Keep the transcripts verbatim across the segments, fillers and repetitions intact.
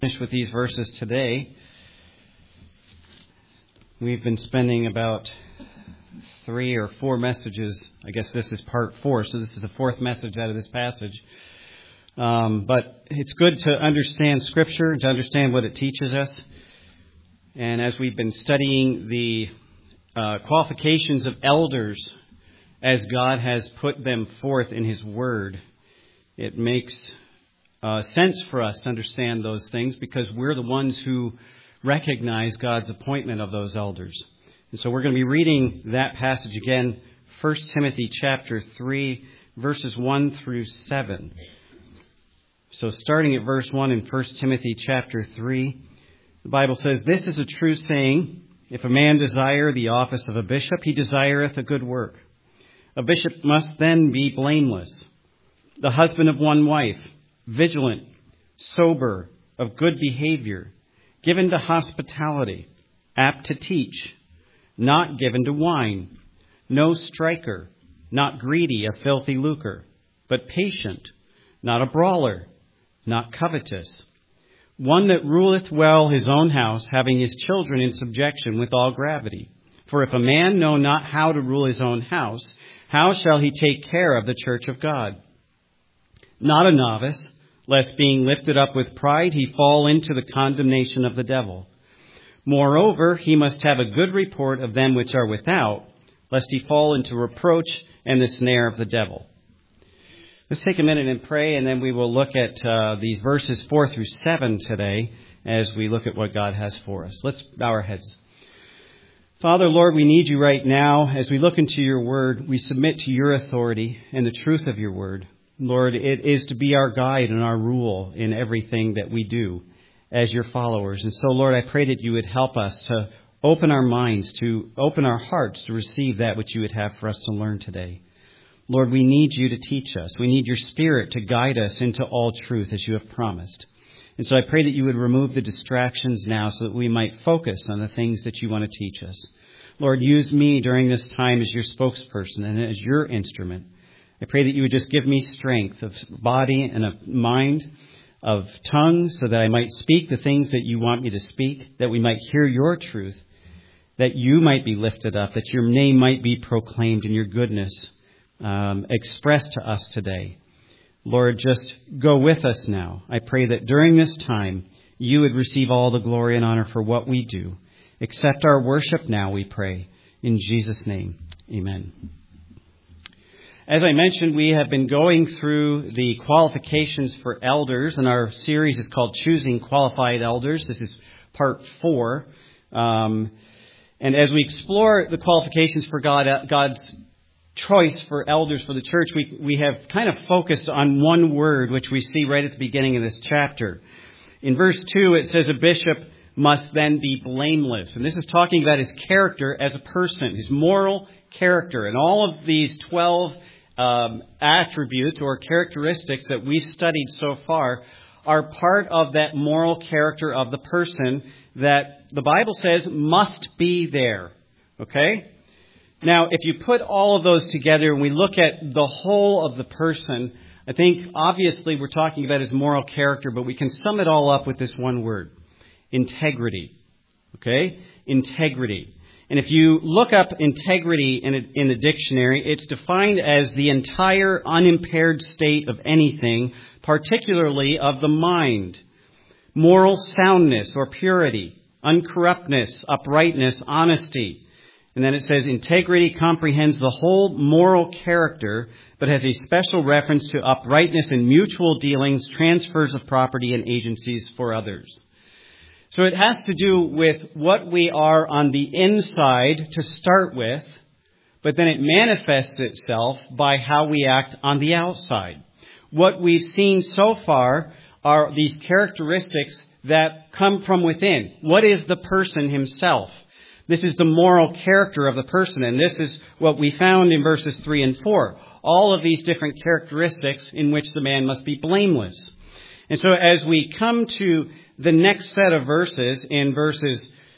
Finish with these verses today. We've been spending about three or four messages. I guess this is part four, so this is the fourth message out of this passage. Um, but it's good to understand Scripture, to understand what it teaches us. And as we've been studying the uh, qualifications of elders as God has put them forth in His Word, it makes Uh, sense for us to understand those things because we're the ones who recognize God's appointment of those elders. And so we're going to be reading that passage again, First Timothy chapter three, verses one through seven. So starting at verse one in First Timothy chapter three, the Bible says, "This is a true saying, if a man desire the office of a bishop, he desireth a good work. A bishop must then be blameless, the husband of one wife, vigilant, sober, of good behavior, given to hospitality, apt to teach, not given to wine, no striker, not greedy of filthy lucre, but patient, not a brawler, not covetous, one that ruleth well his own house, having his children in subjection with all gravity. For if a man know not how to rule his own house, how shall he take care of the church of God? Not a novice, lest being lifted up with pride he fall into the condemnation of the devil. Moreover, he must have a good report of them which are without, lest he fall into reproach and the snare of the devil." Let's take a minute and pray, and then we will look at uh, these verses four through seven today as we look at what God has for us. Let's bow our heads. Father, Lord, we need you right now. As we look into your word, we submit to your authority and the truth of your word. Lord, it is to be our guide and our rule in everything that we do as your followers. And so, Lord, I pray that you would help us to open our minds, to open our hearts to receive that which you would have for us to learn today. Lord, we need you to teach us. We need your Spirit to guide us into all truth as you have promised. And so I pray that you would remove the distractions now so that we might focus on the things that you want to teach us. Lord, use me during this time as your spokesperson and as your instrument. I pray that you would just give me strength of body and of mind, of tongue, so that I might speak the things that you want me to speak, that we might hear your truth, that you might be lifted up, that your name might be proclaimed and your goodness um, expressed to us today. Lord, just go with us now. I pray that during this time, you would receive all the glory and honor for what we do. Accept our worship now, we pray. In Jesus' name, amen. As I mentioned, we have been going through the qualifications for elders, and our series is called Choosing Qualified Elders. This is part four. Um, and as we explore the qualifications for God, God's choice for elders for the church, we, we have kind of focused on one word, which we see right at the beginning of this chapter. In verse two, it says a bishop must then be blameless. And this is talking about his character as a person, his moral character. And all of these twelve Um, attributes or characteristics that we've studied so far are part of that moral character of the person that the Bible says must be there. Okay? Now, if you put all of those together and we look at the whole of the person, I think obviously we're talking about his moral character, but we can sum it all up with this one word: integrity. Okay? Integrity. And if you look up integrity in, a, in the dictionary, it's defined as the entire unimpaired state of anything, particularly of the mind. Moral soundness or purity, uncorruptness, uprightness, honesty. And then it says integrity comprehends the whole moral character, but has a special reference to uprightness in mutual dealings, transfers of property, and agencies for others. So it has to do with what we are on the inside to start with, but then it manifests itself by how we act on the outside. What we've seen so far are these characteristics that come from within. What is the person himself? This is the moral character of the person, and this is what we found in verses three and four. All of these different characteristics in which the man must be blameless. And so as we come to the next set of verses, in verses,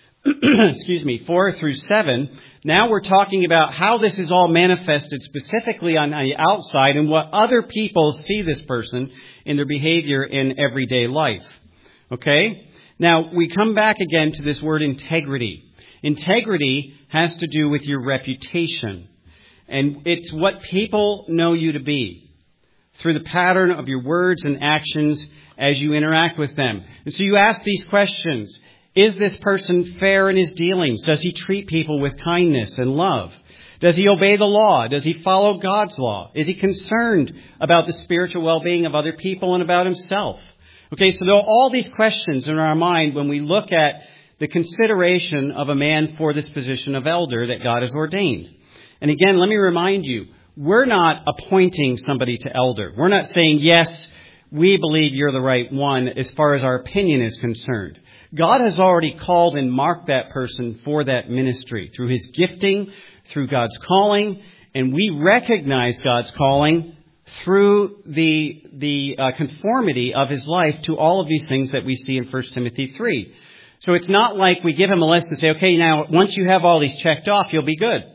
excuse me, four through seven, now we're talking about how this is all manifested specifically on the outside and what other people see this person in their behavior in everyday life. Okay? Now, we come back again to this word integrity. Integrity has to do with your reputation. And it's what people know you to be through the pattern of your words and actions as you interact with them. And so you ask these questions. Is this person fair in his dealings? Does he treat people with kindness and love? Does he obey the law? Does he follow God's law? Is he concerned about the spiritual well-being of other people and about himself? Okay, so there are all these questions in our mind when we look at the consideration of a man for this position of elder that God has ordained. And again, let me remind you, we're not appointing somebody to elder. We're not saying, yes, we believe you're the right one as far as our opinion is concerned. God has already called and marked that person for that ministry through his gifting, through God's calling, and we recognize God's calling through the the uh, conformity of his life to all of these things that we see in First Timothy three. So it's not like we give him a list and say, okay, now once you have all these checked off, you'll be good.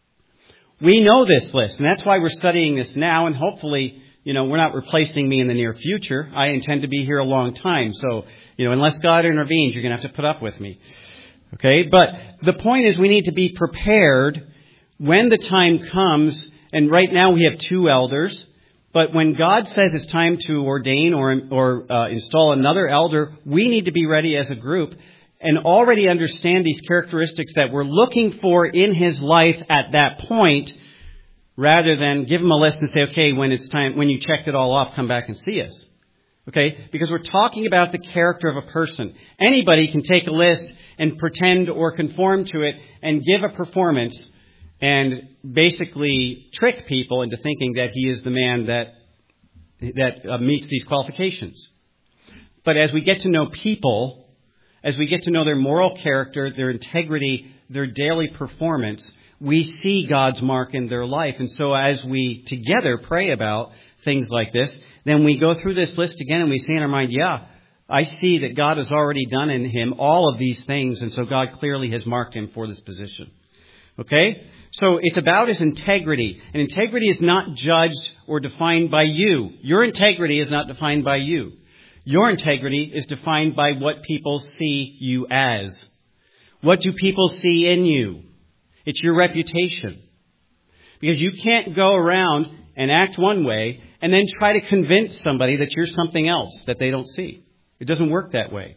We know this list, and that's why we're studying this now, and hopefully, you know, we're not replacing me in the near future. I intend to be here a long time, so, you know, unless God intervenes, you're going to have to put up with me. Okay, but the point is we need to be prepared when the time comes, and right now we have two elders, but when God says it's time to ordain or, or uh, install another elder, we need to be ready as a group and already understand these characteristics that we're looking for in his life at that point, rather than give him a list and say, okay, when it's time, when you checked it all off, come back and see us. Okay? Because we're talking about the character of a person. Anybody can take a list and pretend or conform to it and give a performance and basically trick people into thinking that he is the man that that uh, meets these qualifications. But as we get to know people, as we get to know their moral character, their integrity, their daily performance, we see God's mark in their life. And so as we together pray about things like this, then we go through this list again and we see in our mind, yeah, I see that God has already done in him all of these things. And so God clearly has marked him for this position. Okay? So it's about his integrity. And integrity is not judged or defined by you. Your integrity is not defined by you. Your integrity is defined by what people see you as. What do people see in you? It's your reputation. Because you can't go around and act one way and then try to convince somebody that you're something else that they don't see. It doesn't work that way.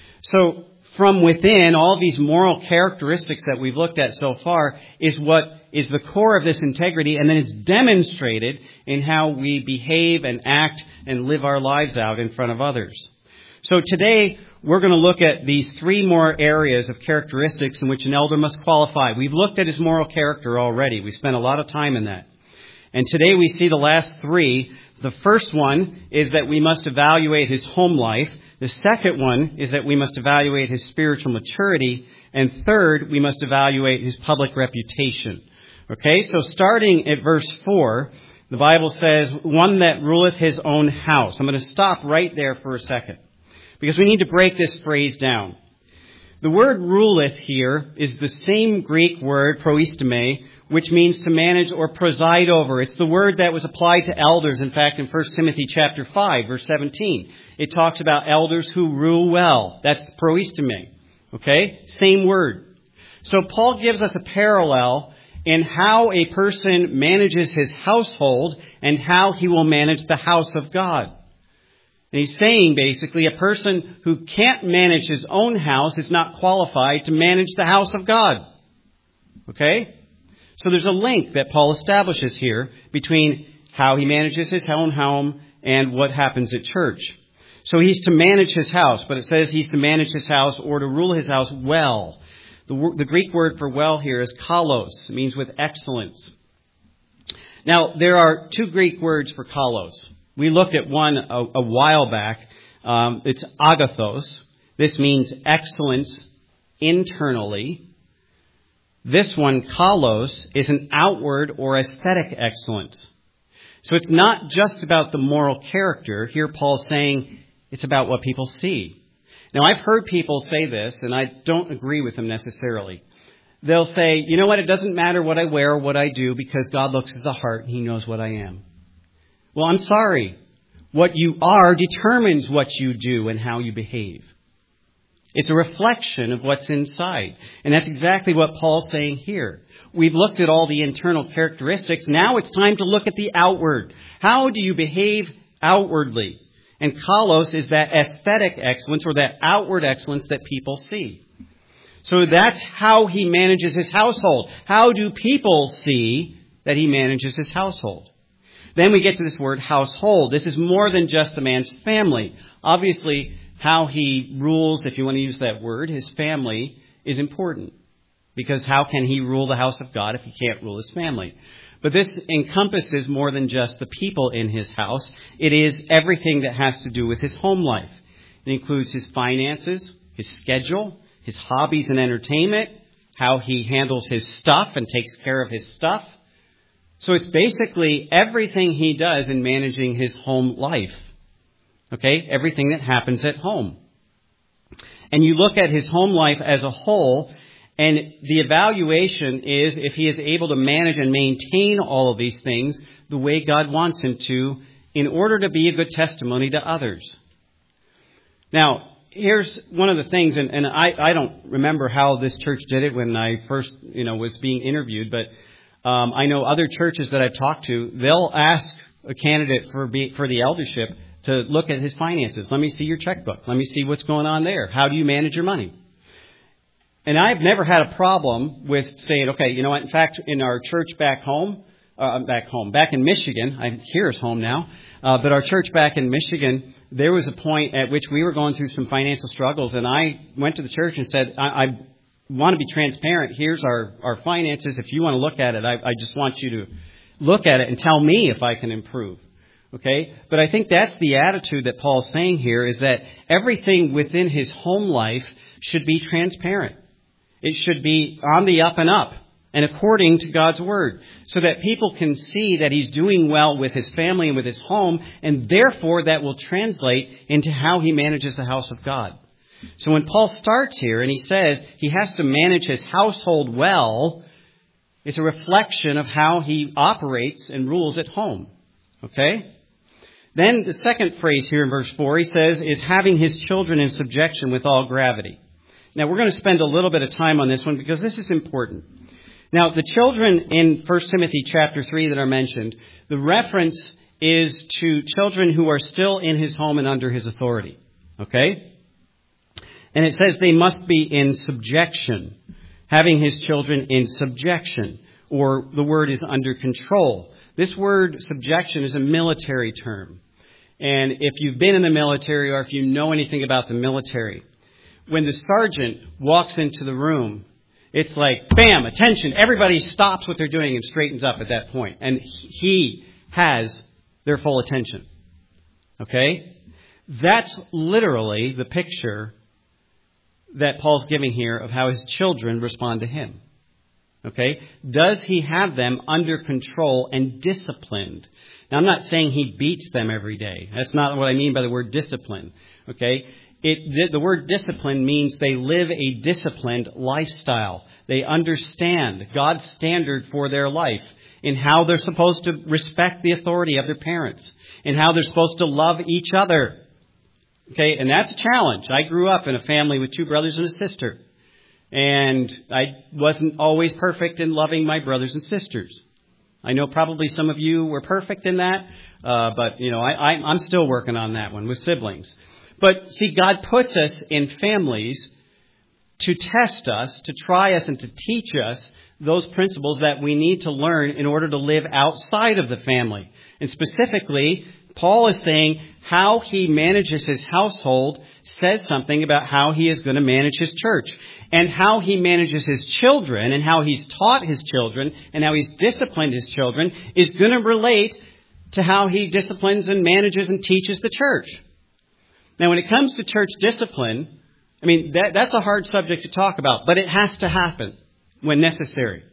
So from within, all these moral characteristics that we've looked at so far is what is the core of this integrity, and then it's demonstrated in how we behave and act and live our lives out in front of others. So today, we're going to look at these three more areas of characteristics in which an elder must qualify. We've looked at his moral character already. We spent a lot of time in that. And today we see the last three. The first one is that we must evaluate his home life. The second one is that we must evaluate his spiritual maturity. And third, we must evaluate his public reputation. Okay, so starting at verse four, the Bible says, one that ruleth his own house. I'm going to stop right there for a second, because we need to break this phrase down. The word ruleth here is the same Greek word, proistome, which means to manage or preside over. It's the word that was applied to elders. In fact, in First Timothy chapter five, verse seventeen, it talks about elders who rule well. That's proistome. Okay? Same word. So Paul gives us a parallel in how a person manages his household and how he will manage the house of God. And he's saying, basically, a person who can't manage his own house is not qualified to manage the house of God. Okay? So there's a link that Paul establishes here between how he manages his own home and what happens at church. So he's to manage his house, but it says he's to manage his house or to rule his house well. The, the Greek word for well here is kalos. It means with excellence. Now, there are two Greek words for kalos. We looked at one a, a while back. Um, it's agathos. This means excellence internally. This one, kalos, is an outward or aesthetic excellence. So it's not just about the moral character. Here Paul's saying it's about what people see. Now, I've heard people say this, and I don't agree with them necessarily. They'll say, you know what, it doesn't matter what I wear or what I do because God looks at the heart and he knows what I am. Well, I'm sorry. What you are determines what you do and how you behave. It's a reflection of what's inside. And that's exactly what Paul's saying here. We've looked at all the internal characteristics. Now it's time to look at the outward. How do you behave outwardly? And kalos is that aesthetic excellence or that outward excellence that people see. So that's how he manages his household. How do people see that he manages his household? Then we get to this word household. This is more than just the man's family. Obviously, how he rules, if you want to use that word, his family is important. Because how can he rule the house of God if he can't rule his family? But this encompasses more than just the people in his house. It is everything that has to do with his home life. It includes his finances, his schedule, his hobbies and entertainment, how he handles his stuff and takes care of his stuff. So it's basically everything he does in managing his home life. Okay? Everything that happens at home. And you look at his home life as a whole, and the evaluation is if he is able to manage and maintain all of these things the way God wants him to in order to be a good testimony to others. Now, here's one of the things, and, and I, I don't remember how this church did it when I first, you know, was being interviewed, but um, I know other churches that I've talked to, they'll ask a candidate for be, for the eldership to look at his finances. Let me see your checkbook. Let me see what's going on there. How do you manage your money? And I've never had a problem with saying, okay, you know what? In fact, in our church back home, uh, back home, back in Michigan, I'm here is home now, uh, but our church back in Michigan, there was a point at which we were going through some financial struggles, and I went to the church and said, I, I want to be transparent. Here's our, our finances. If you want to look at it, I, I just want you to look at it and tell me if I can improve. Okay? But I think that's the attitude that Paul's saying here, is that everything within his home life should be transparent. It should be on the up and up and according to God's word, so that people can see that he's doing well with his family and with his home, and therefore that will translate into how he manages the house of God. So when Paul starts here and he says he has to manage his household well, it's a reflection of how he operates and rules at home. Okay? Then the second phrase here in verse four, he says, is having his children in subjection with all gravity. Now, we're going to spend a little bit of time on this one because this is important. Now, the children in First Timothy chapter three that are mentioned, the reference is to children who are still in his home and under his authority. Okay? And it says they must be in subjection, having his children in subjection, or the word is under control. This word subjection is a military term. And if you've been in the military or if you know anything about the military, when the sergeant walks into the room, it's like, bam, attention. Everybody stops what they're doing and straightens up at that point. And he has their full attention. Okay? That's literally the picture that Paul's giving here of how his children respond to him. Okay? Does he have them under control and disciplined? Now, I'm not saying he beats them every day. That's not what I mean by the word discipline. Okay? It, the word discipline means they live a disciplined lifestyle. They understand God's standard for their life in how they're supposed to respect the authority of their parents, in how they're supposed to love each other. Okay, and that's a challenge. I grew up in a family with two brothers and a sister, and I wasn't always perfect in loving my brothers and sisters. I know probably some of you were perfect in that, uh, but you know, I, I, I'm still working on that one with siblings. But see, God puts us in families to test us, to try us, and to teach us those principles that we need to learn in order to live outside of the family. And specifically, Paul is saying how he manages his household says something about how he is going to manage his church. And how he manages his children and how he's taught his children and how he's disciplined his children is going to relate to how he disciplines and manages and teaches the church. Now, when it comes to church discipline, I mean, that, that's a hard subject to talk about, but it has to happen when necessary.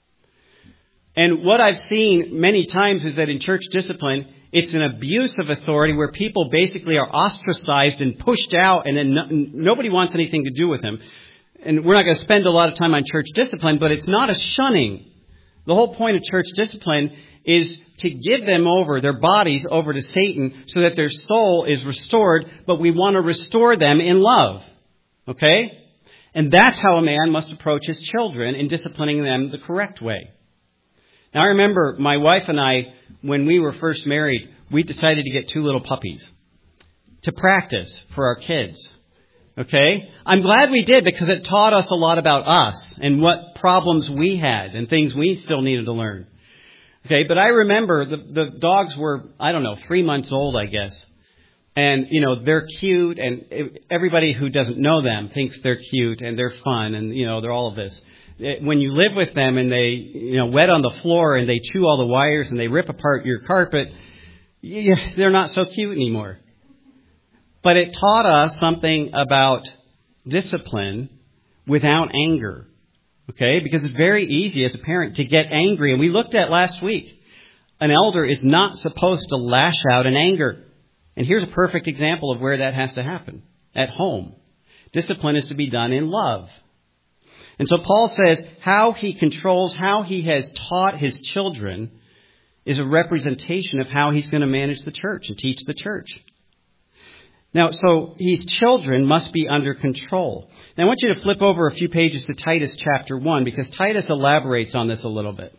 And what I've seen many times is that in church discipline, it's an abuse of authority where people basically are ostracized and pushed out, and then no, nobody wants anything to do with them. And we're not going to spend a lot of time on church discipline, but it's not a shunning. The whole point of church discipline is to give them over, their bodies over to Satan so that their soul is restored, but we want to restore them in love. Okay? And that's how a man must approach his children in disciplining them the correct way. Now, I remember my wife and I, when we were first married, we decided to get two little puppies to practice for our kids. Okay? I'm glad we did because it taught us a lot about us and what problems we had and things we still needed to learn. Okay? But I remember the, the dogs were, I don't know, three months old, I guess. And, you know, they're cute, and everybody who doesn't know them thinks they're cute and they're fun and, you know, they're all of this. When you live with them and they, you know, wet on the floor and they chew all the wires and they rip apart your carpet, yeah, they're not so cute anymore. But it taught us something about discipline without anger. Okay? Because it's very easy as a parent to get angry. And we looked at last week, an elder is not supposed to lash out in anger. And here's a perfect example of where that has to happen. At home. Discipline is to be done in love. And so Paul says how he controls, how he has taught his children is a representation of how he's going to manage the church and teach the church. Now, so his children must be under control. Now, I want you to flip over a few pages to Titus chapter one, because Titus elaborates on this a little bit.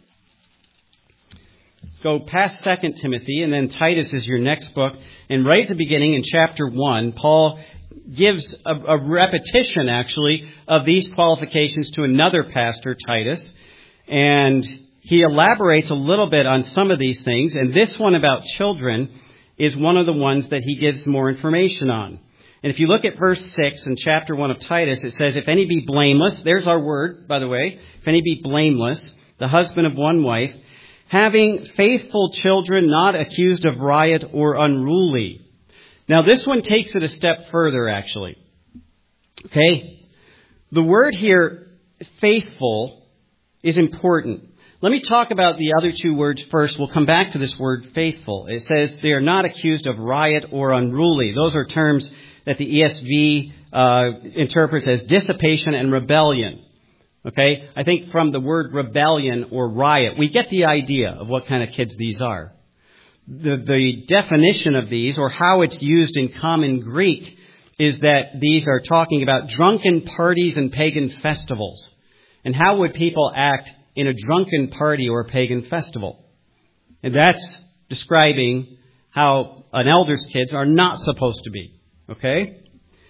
Go past Second Timothy, and then Titus is your next book. And right at the beginning in chapter one, Paul gives a, a repetition, actually, of these qualifications to another pastor, Titus. And he elaborates a little bit on some of these things. And this one about children is one of the ones that he gives more information on. And if you look at verse six in chapter one of Titus, it says, if any be blameless, there's our word, by the way, if any be blameless, the husband of one wife, having faithful children, not accused of riot or unruly. Now, this one takes it a step further, actually. Okay? The word here, faithful, is important. Let me talk about the other two words first. We'll come back to this word faithful. It says they are not accused of riot or unruly. Those are terms that the E S V uh, interprets as dissipation and rebellion. Okay? I think from the word rebellion or riot, we get the idea of what kind of kids these are. The, the definition of these, or how it's used in common Greek, is that these are talking about drunken parties and pagan festivals. And how would people act in a drunken party or a pagan festival? And that's describing how an elder's kids are not supposed to be. Okay?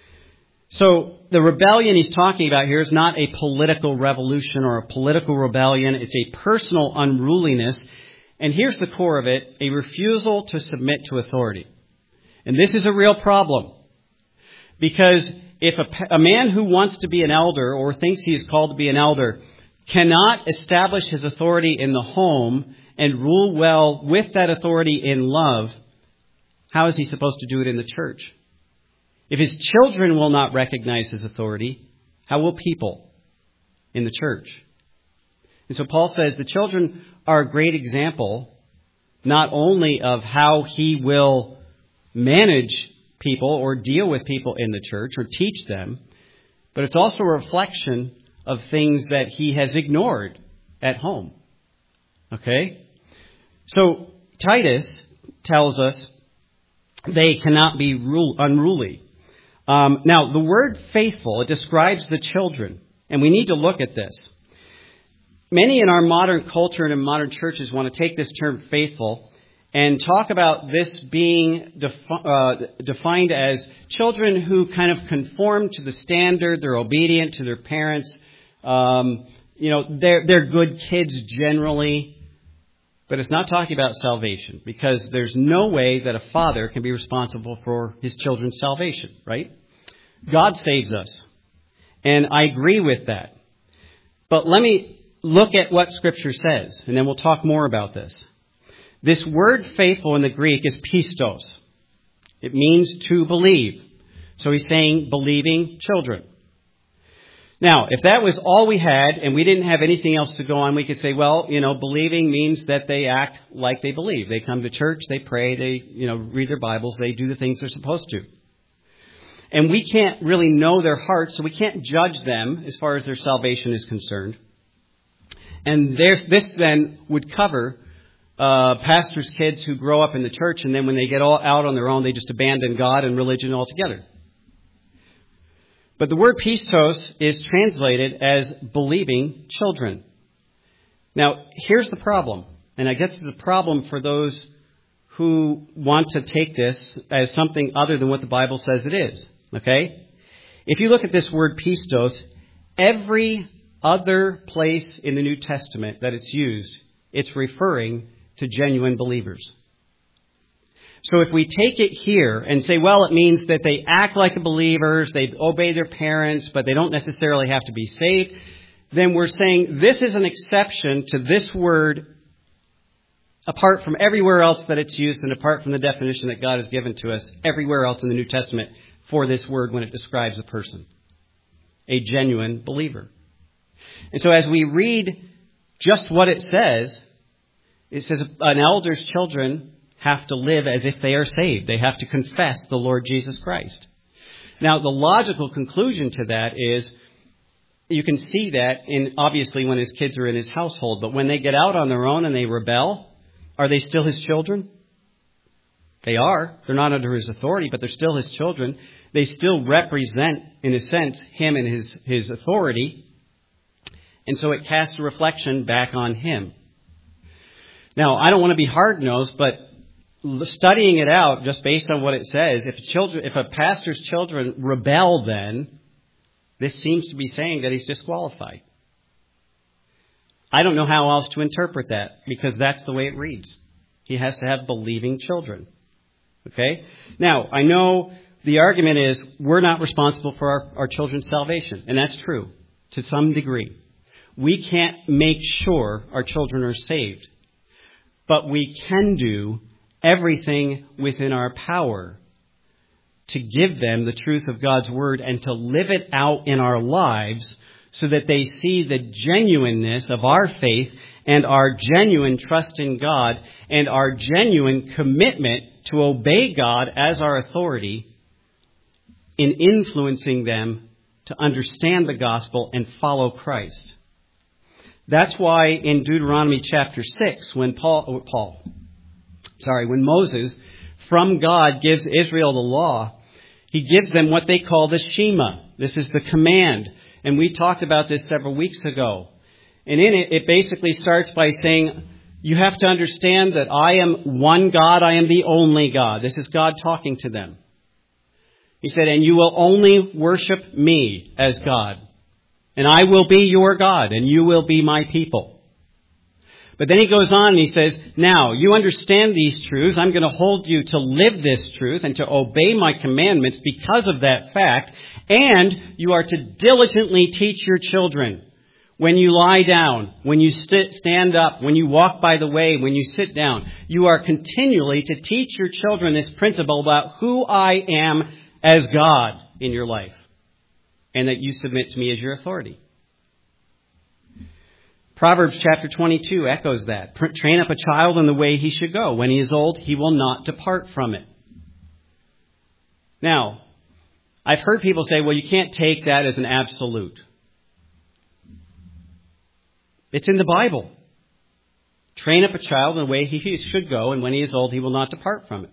So the rebellion he's talking about here is not a political revolution or a political rebellion. It's a personal unruliness. And here's the core of it, a refusal to submit to authority. And this is a real problem. Because if a, a man who wants to be an elder or thinks he is called to be an elder cannot establish his authority in the home and rule well with that authority in love, how is he supposed to do it in the church? If his children will not recognize his authority, how will people in the church? And so Paul says the children are a great example, not only of how he will manage people or deal with people in the church or teach them, but it's also a reflection of things that he has ignored at home. Okay? So Titus tells us they cannot be rule, unruly. Um, now, the word faithful, it describes the children, and we need to look at this. Many in our modern culture and in modern churches want to take this term faithful and talk about this being defi- uh, defined as children who kind of conform to the standard, they're obedient to their parents, um, you know, they're, they're good kids generally. But it's not talking about salvation, because there's no way that a father can be responsible for his children's salvation, right? God saves us. And I agree with that. But let me look at what Scripture says, and then we'll talk more about this. This word faithful in the Greek is pistos. It means to believe. So he's saying believing children. Now, if that was all we had and we didn't have anything else to go on, we could say, well, you know, believing means that they act like they believe. They come to church, they pray, they, you know, read their Bibles, they do the things they're supposed to. And we can't really know their hearts, so we can't judge them as far as their salvation is concerned. And there's, this then would cover uh, pastors' kids who grow up in the church, and then when they get all out on their own, they just abandon God and religion altogether. But the word pistos is translated as believing children. Now, here's the problem, and I guess it's the problem for those who want to take this as something other than what the Bible says it is. Okay? If you look at this word pistos, every other place in the New Testament that it's used, it's referring to genuine believers. So if we take it here and say, well, it means that they act like believers, they obey their parents, but they don't necessarily have to be saved, then we're saying this is an exception to this word apart from everywhere else that it's used and apart from the definition that God has given to us everywhere else in the New Testament for this word when it describes a person, a genuine believer. And so as we read just what it says, it says an elder's children have to live as if they are saved. They have to confess the Lord Jesus Christ. Now, the logical conclusion to that is you can see that in obviously when his kids are in his household. But when they get out on their own and they rebel, are they still his children? They are. They're not under his authority, but they're still his children. They still represent, in a sense, him and his, his authority. And so it casts a reflection back on him. Now, I don't want to be hard-nosed, but studying it out just based on what it says, if children, if a pastor's children rebel then, this seems to be saying that he's disqualified. I don't know how else to interpret that because that's the way it reads. He has to have believing children. Okay? Now, I know the argument is we're not responsible for our, our children's salvation, and that's true to some degree. We can't make sure our children are saved, but we can do everything within our power to give them the truth of God's Word and to live it out in our lives so that they see the genuineness of our faith and our genuine trust in God and our genuine commitment to obey God as our authority in influencing them to understand the gospel and follow Christ. That's why in Deuteronomy chapter six, when Paul, oh, Paul, sorry, when Moses from God gives Israel the law, he gives them what they call the Shema. This is the command. And we talked about this several weeks ago. And in it, it basically starts by saying, you have to understand that I am one God, I am the only God. This is God talking to them. He said, and you will only worship me as God. And I will be your God, and you will be my people. But then he goes on and he says, now, you understand these truths. I'm going to hold you to live this truth and to obey my commandments because of that fact. And you are to diligently teach your children when you lie down, when you st- stand up, when you walk by the way, when you sit down. You are continually to teach your children this principle about who I am as God in your life. And that you submit to me as your authority. Proverbs chapter twenty-two echoes that. Train up a child in the way he should go. When he is old, he will not depart from it. Now, I've heard people say, well, you can't take that as an absolute. It's in the Bible. Train up a child in the way he should go, and when he is old, he will not depart from it.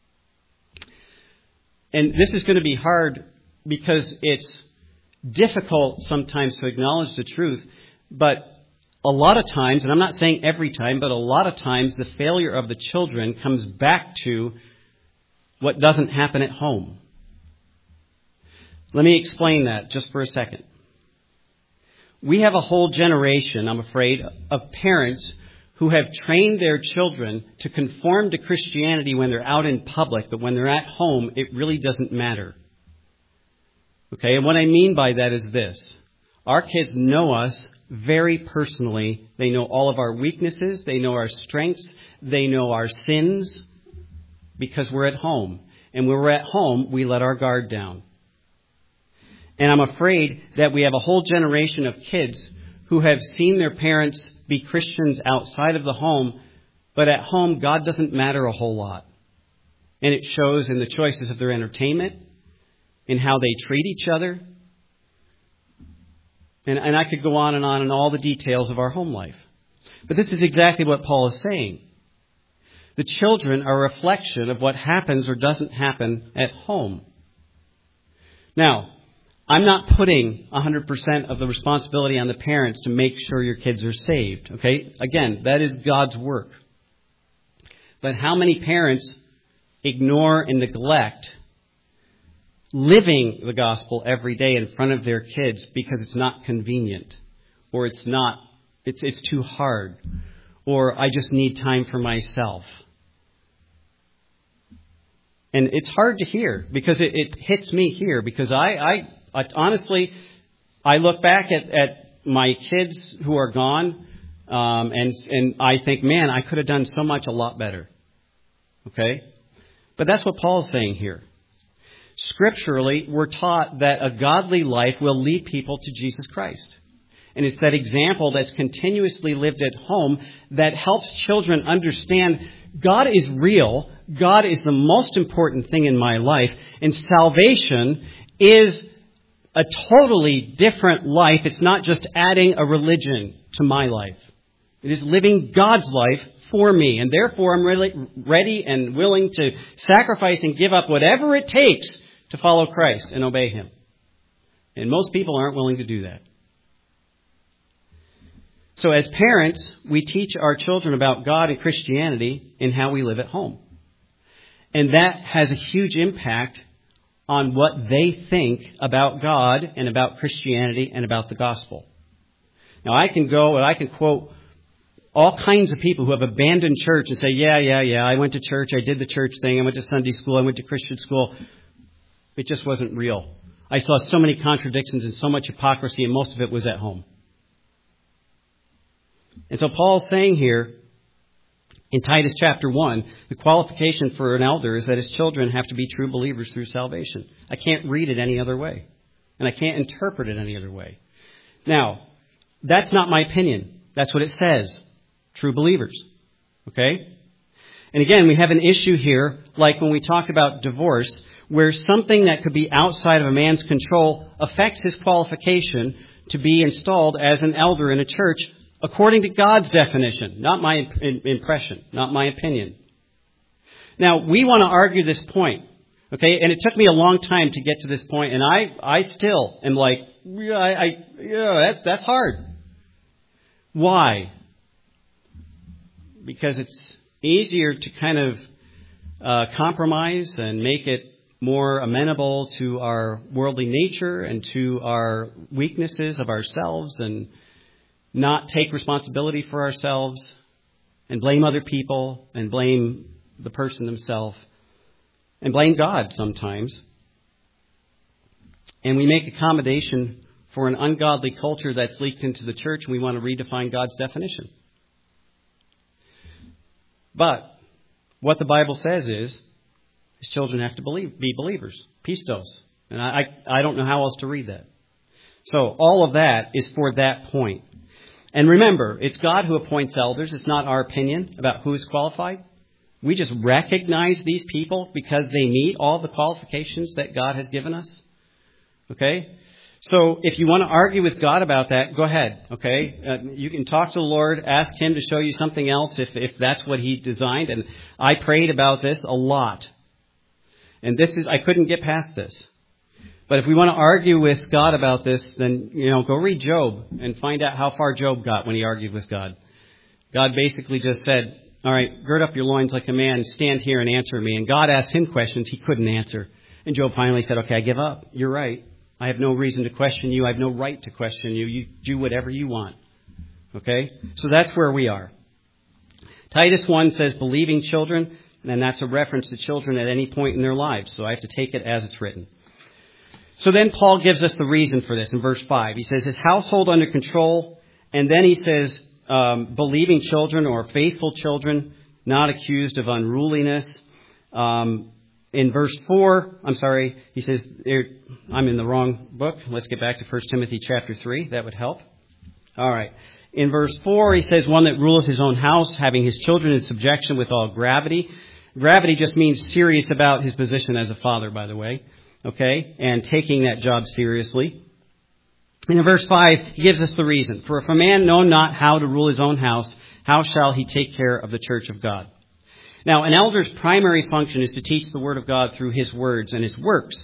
And this is going to be hard because it's difficult sometimes to acknowledge the truth, but a lot of times, and I'm not saying every time, but a lot of times the failure of the children comes back to what doesn't happen at home. Let me explain that just for a second. We have a whole generation, I'm afraid, of parents who have trained their children to conform to Christianity when they're out in public, but when they're at home, it really doesn't matter. Okay, and what I mean by that is this. Our kids know us very personally. They know all of our weaknesses. They know our strengths. They know our sins because we're at home. And when we're at home, we let our guard down. And I'm afraid that we have a whole generation of kids who have seen their parents be Christians outside of the home, but at home, God doesn't matter a whole lot. And it shows in the choices of their entertainment, in how they treat each other. And, and I could go on and on in all the details of our home life. But this is exactly what Paul is saying. The children are a reflection of what happens or doesn't happen at home. Now, I'm not putting one hundred percent of the responsibility on the parents to make sure your kids are saved. Okay? Again, that is God's work. But how many parents ignore and neglect living the gospel every day in front of their kids because it's not convenient, or it's not, it's it's too hard, or I just need time for myself. And it's hard to hear because it, it hits me here because I, I, I honestly, I look back at, at my kids who are gone, um, and and I think, man, I could have done so much a lot better. Okay? But that's what Paul's saying here. Scripturally, we're taught that a godly life will lead people to Jesus Christ. And it's that example that's continuously lived at home that helps children understand God is real. God is the most important thing in my life. And salvation is a totally different life. It's not just adding a religion to my life. It is living God's life for me. And therefore, I'm really ready and willing to sacrifice and give up whatever it takes to follow Christ and obey Him. And most people aren't willing to do that. So as parents, we teach our children about God and Christianity and how we live at home. And that has a huge impact on what they think about God and about Christianity and about the gospel. Now, I can go and I can quote all kinds of people who have abandoned church and say, yeah, yeah, yeah, I went to church, I did the church thing, I went to Sunday school, I went to Christian school. It just wasn't real. I saw so many contradictions and so much hypocrisy, and most of it was at home. And so Paul's saying here in Titus chapter one, the qualification for an elder is that his children have to be true believers through salvation. I can't read it any other way. And I can't interpret it any other way. Now, that's not my opinion. That's what it says. True believers. Okay? And again, we have an issue here, like when we talk about divorce, where something that could be outside of a man's control affects his qualification to be installed as an elder in a church according to God's definition, not my impression, not my opinion. Now, we want to argue this point, okay? And it took me a long time to get to this point, and I, I still am like, yeah, I, I, yeah, that, that's hard. Why? Because it's easier to kind of uh, compromise and make it more amenable to our worldly nature and to our weaknesses of ourselves, and not take responsibility for ourselves and blame other people and blame the person himself and blame God sometimes. And we make accommodation for an ungodly culture that's leaked into the church, and we want to redefine God's definition. But what the Bible says is his children have to believe, be believers, pistos. And I, I don't know how else to read that. So all of that is for that point. And remember, it's God who appoints elders. It's not our opinion about who is qualified. We just recognize these people because they meet all the qualifications that God has given us. Okay? So if you want to argue with God about that, go ahead. Okay? Uh, you can talk to the Lord, ask Him to show you something else if, if that's what He designed. And I prayed about this a lot. And this is, I couldn't get past this. But if we want to argue with God about this, then, you know, go read Job and find out how far Job got when he argued with God. God basically just said, all right, gird up your loins like a man, stand here and answer me. And God asked him questions he couldn't answer. And Job finally said, okay, I give up. You're right. I have no reason to question you. I have no right to question you. You do whatever you want. Okay? So that's where we are. Titus one says believing children, and that's a reference to children at any point in their lives. So I have to take it as it's written. So then Paul gives us the reason for this in verse five. He says his household under control, and then he says um, believing children or faithful children, not accused of unruliness. Um, in verse four, I'm sorry, he says, I'm in the wrong book. Let's get back to First Timothy chapter three. That would help. All right. In verse four, he says, one that ruleth his own house, having his children in subjection with all gravity. Gravity just means serious about his position as a father, by the way. Okay, and taking that job seriously. And in verse five, he gives us the reason. For if a man know not how to rule his own house, how shall he take care of the church of God? Now, an elder's primary function is to teach the word of God through his words and his works.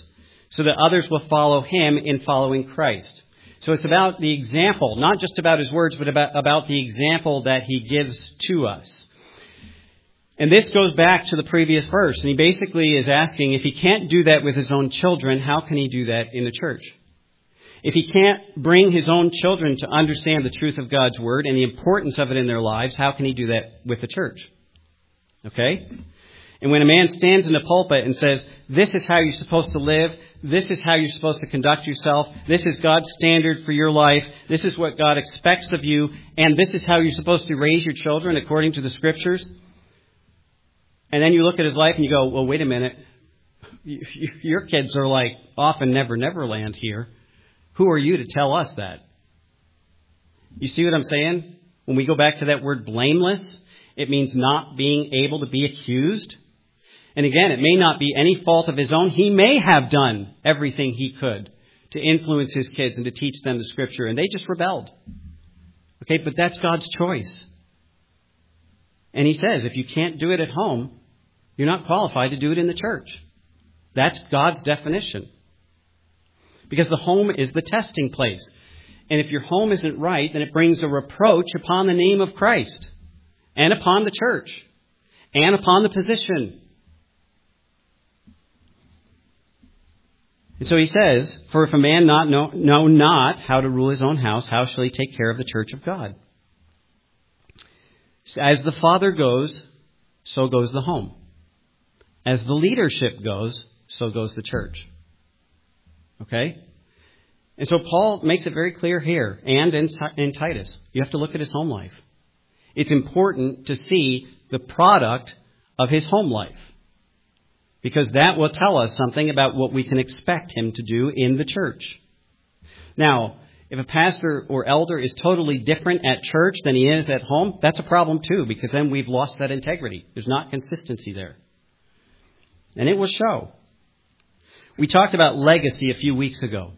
so that others will follow him in following Christ. So it's about the example, not just about his words, but about, about the example that he gives to us. And this goes back to the previous verse. And he basically is asking, if he can't do that with his own children, how can he do that in the church? If he can't bring his own children to understand the truth of God's word and the importance of it in their lives, how can he do that with the church? Okay? And when a man stands in the pulpit and says, this is how you're supposed to live, this is how you're supposed to conduct yourself, this is God's standard for your life, this is what God expects of you, and this is how you're supposed to raise your children according to the Scriptures, and then you look at his life and you go, well, wait a minute, your kids are like off in Never Never Land here. Who are you to tell us that? You see what I'm saying? When we go back to that word blameless, it means not being able to be accused. And again, it may not be any fault of his own. He may have done everything he could to influence his kids and to teach them the Scripture, and they just rebelled. Okay, but that's God's choice. And he says, if you can't do it at home, you're not qualified to do it in the church. That's God's definition. Because the home is the testing place. And if your home isn't right, then it brings a reproach upon the name of Christ, and upon the church, and upon the position. And so he says, for if a man not know, know not how to rule his own house, how shall he take care of the church of God? As the father goes, so goes the home. As the leadership goes, so goes the church. Okay? And so Paul makes it very clear here, and in, in Titus. You have to look at his home life. It's important to see the product of his home life, because that will tell us something about what we can expect him to do in the church. Now, if a pastor or elder is totally different at church than he is at home, that's a problem too, because then we've lost that integrity. There's not consistency there. And it will show. We talked about legacy a few weeks ago.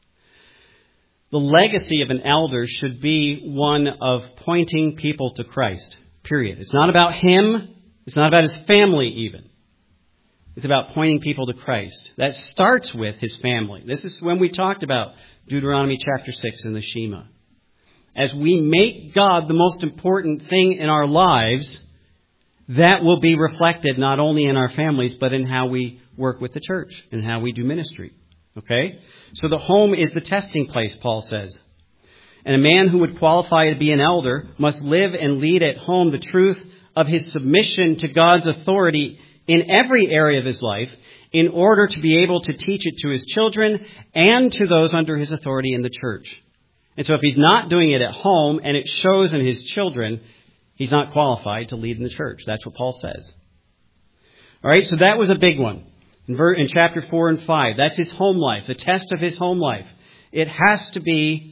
The legacy of an elder should be one of pointing people to Christ, period. It's not about him. It's not about his family even. It's about pointing people to Christ. That starts with his family. This is when we talked about Deuteronomy chapter six and the Shema. As we make God the most important thing in our lives, that will be reflected not only in our families, but in how we work with the church and how we do ministry. Okay? So the home is the testing place, Paul says. And a man who would qualify to be an elder must live and lead at home the truth of his submission to God's authority in every area of his life in order to be able to teach it to his children and to those under his authority in the church. And so if he's not doing it at home and it shows in his children, he's not qualified to lead in the church. That's what Paul says. All right, so that was a big one. In, ver- in chapter four and five, that's his home life, the test of his home life. It has to be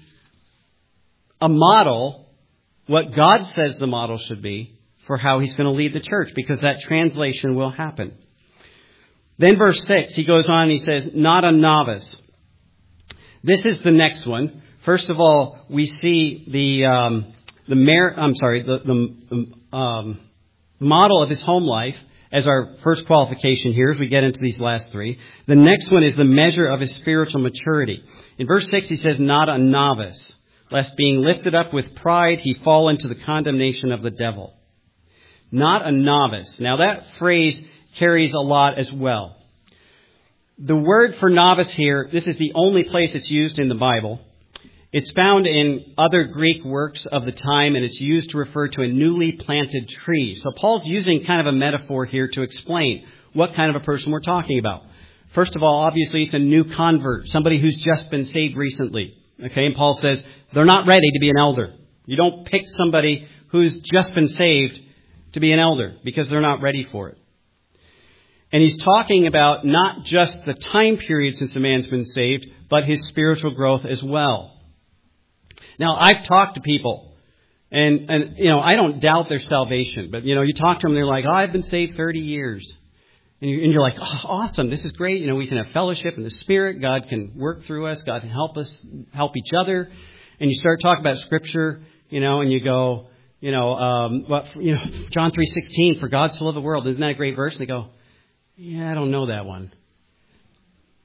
a model, what God says the model should be, for how he's going to lead the church, because that translation will happen. Then verse six, he goes on and he says, not a novice. This is the next one. First of all, we see the um, the mer- I'm sorry, the, the um, model of his home life as our first qualification here as we get into these last three. The next one is the measure of his spiritual maturity. In verse six, he says, not a novice, lest being lifted up with pride, he fall into the condemnation of the devil. Not a novice. Now that phrase carries a lot as well. The word for novice here, this is the only place it's used in the Bible. It's found in other Greek works of the time, and it's used to refer to a newly planted tree. So Paul's using kind of a metaphor here to explain what kind of a person we're talking about. First of all, obviously, it's a new convert, somebody who's just been saved recently. Okay, and Paul says they're not ready to be an elder. You don't pick somebody who's just been saved to be an elder because they're not ready for it. And he's talking about not just the time period since a man's been saved, but his spiritual growth as well. Now, I've talked to people, and, and you know, I don't doubt their salvation, but, you know, you talk to them, they're like, oh, I've been saved thirty years. And, you, and you're like, oh, awesome, this is great. You know, we can have fellowship in the Spirit. God can work through us. God can help us, help each other. And you start talking about Scripture, you know, and you go, you know, um, well, you know, John three sixteen, for God so loved the world. Isn't that a great verse? And they go, yeah, I don't know that one.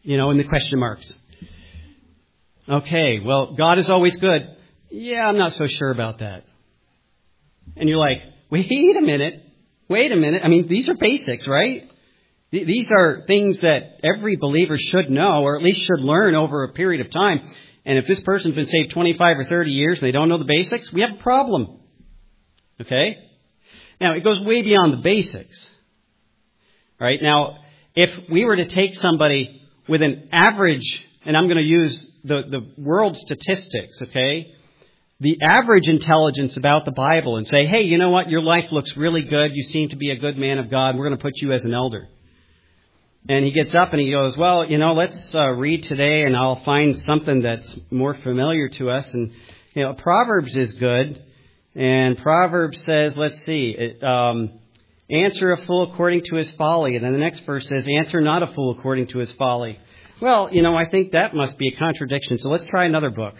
You know, in the question marks. Okay, well, God is always good. Yeah, I'm not so sure about that. And you're like, wait a minute. Wait a minute. I mean, these are basics, right? These are things that every believer should know, or at least should learn over a period of time. And if this person's been saved twenty-five or thirty years and they don't know the basics, we have a problem. Okay? Now, it goes way beyond the basics. All right? Now, if we were to take somebody with an average, and I'm going to use the, the world statistics, okay? The average intelligence about the Bible and say, hey, you know what? Your life looks really good. You seem to be a good man of God. We're going to put you as an elder. And he gets up and he goes, well, you know, let's uh, read today and I'll find something that's more familiar to us. And, you know, Proverbs is good. And Proverbs says, let's see, it, um, answer a fool according to his folly. And then the next verse says, answer not a fool according to his folly. Well, you know, I think that must be a contradiction. So let's try another book.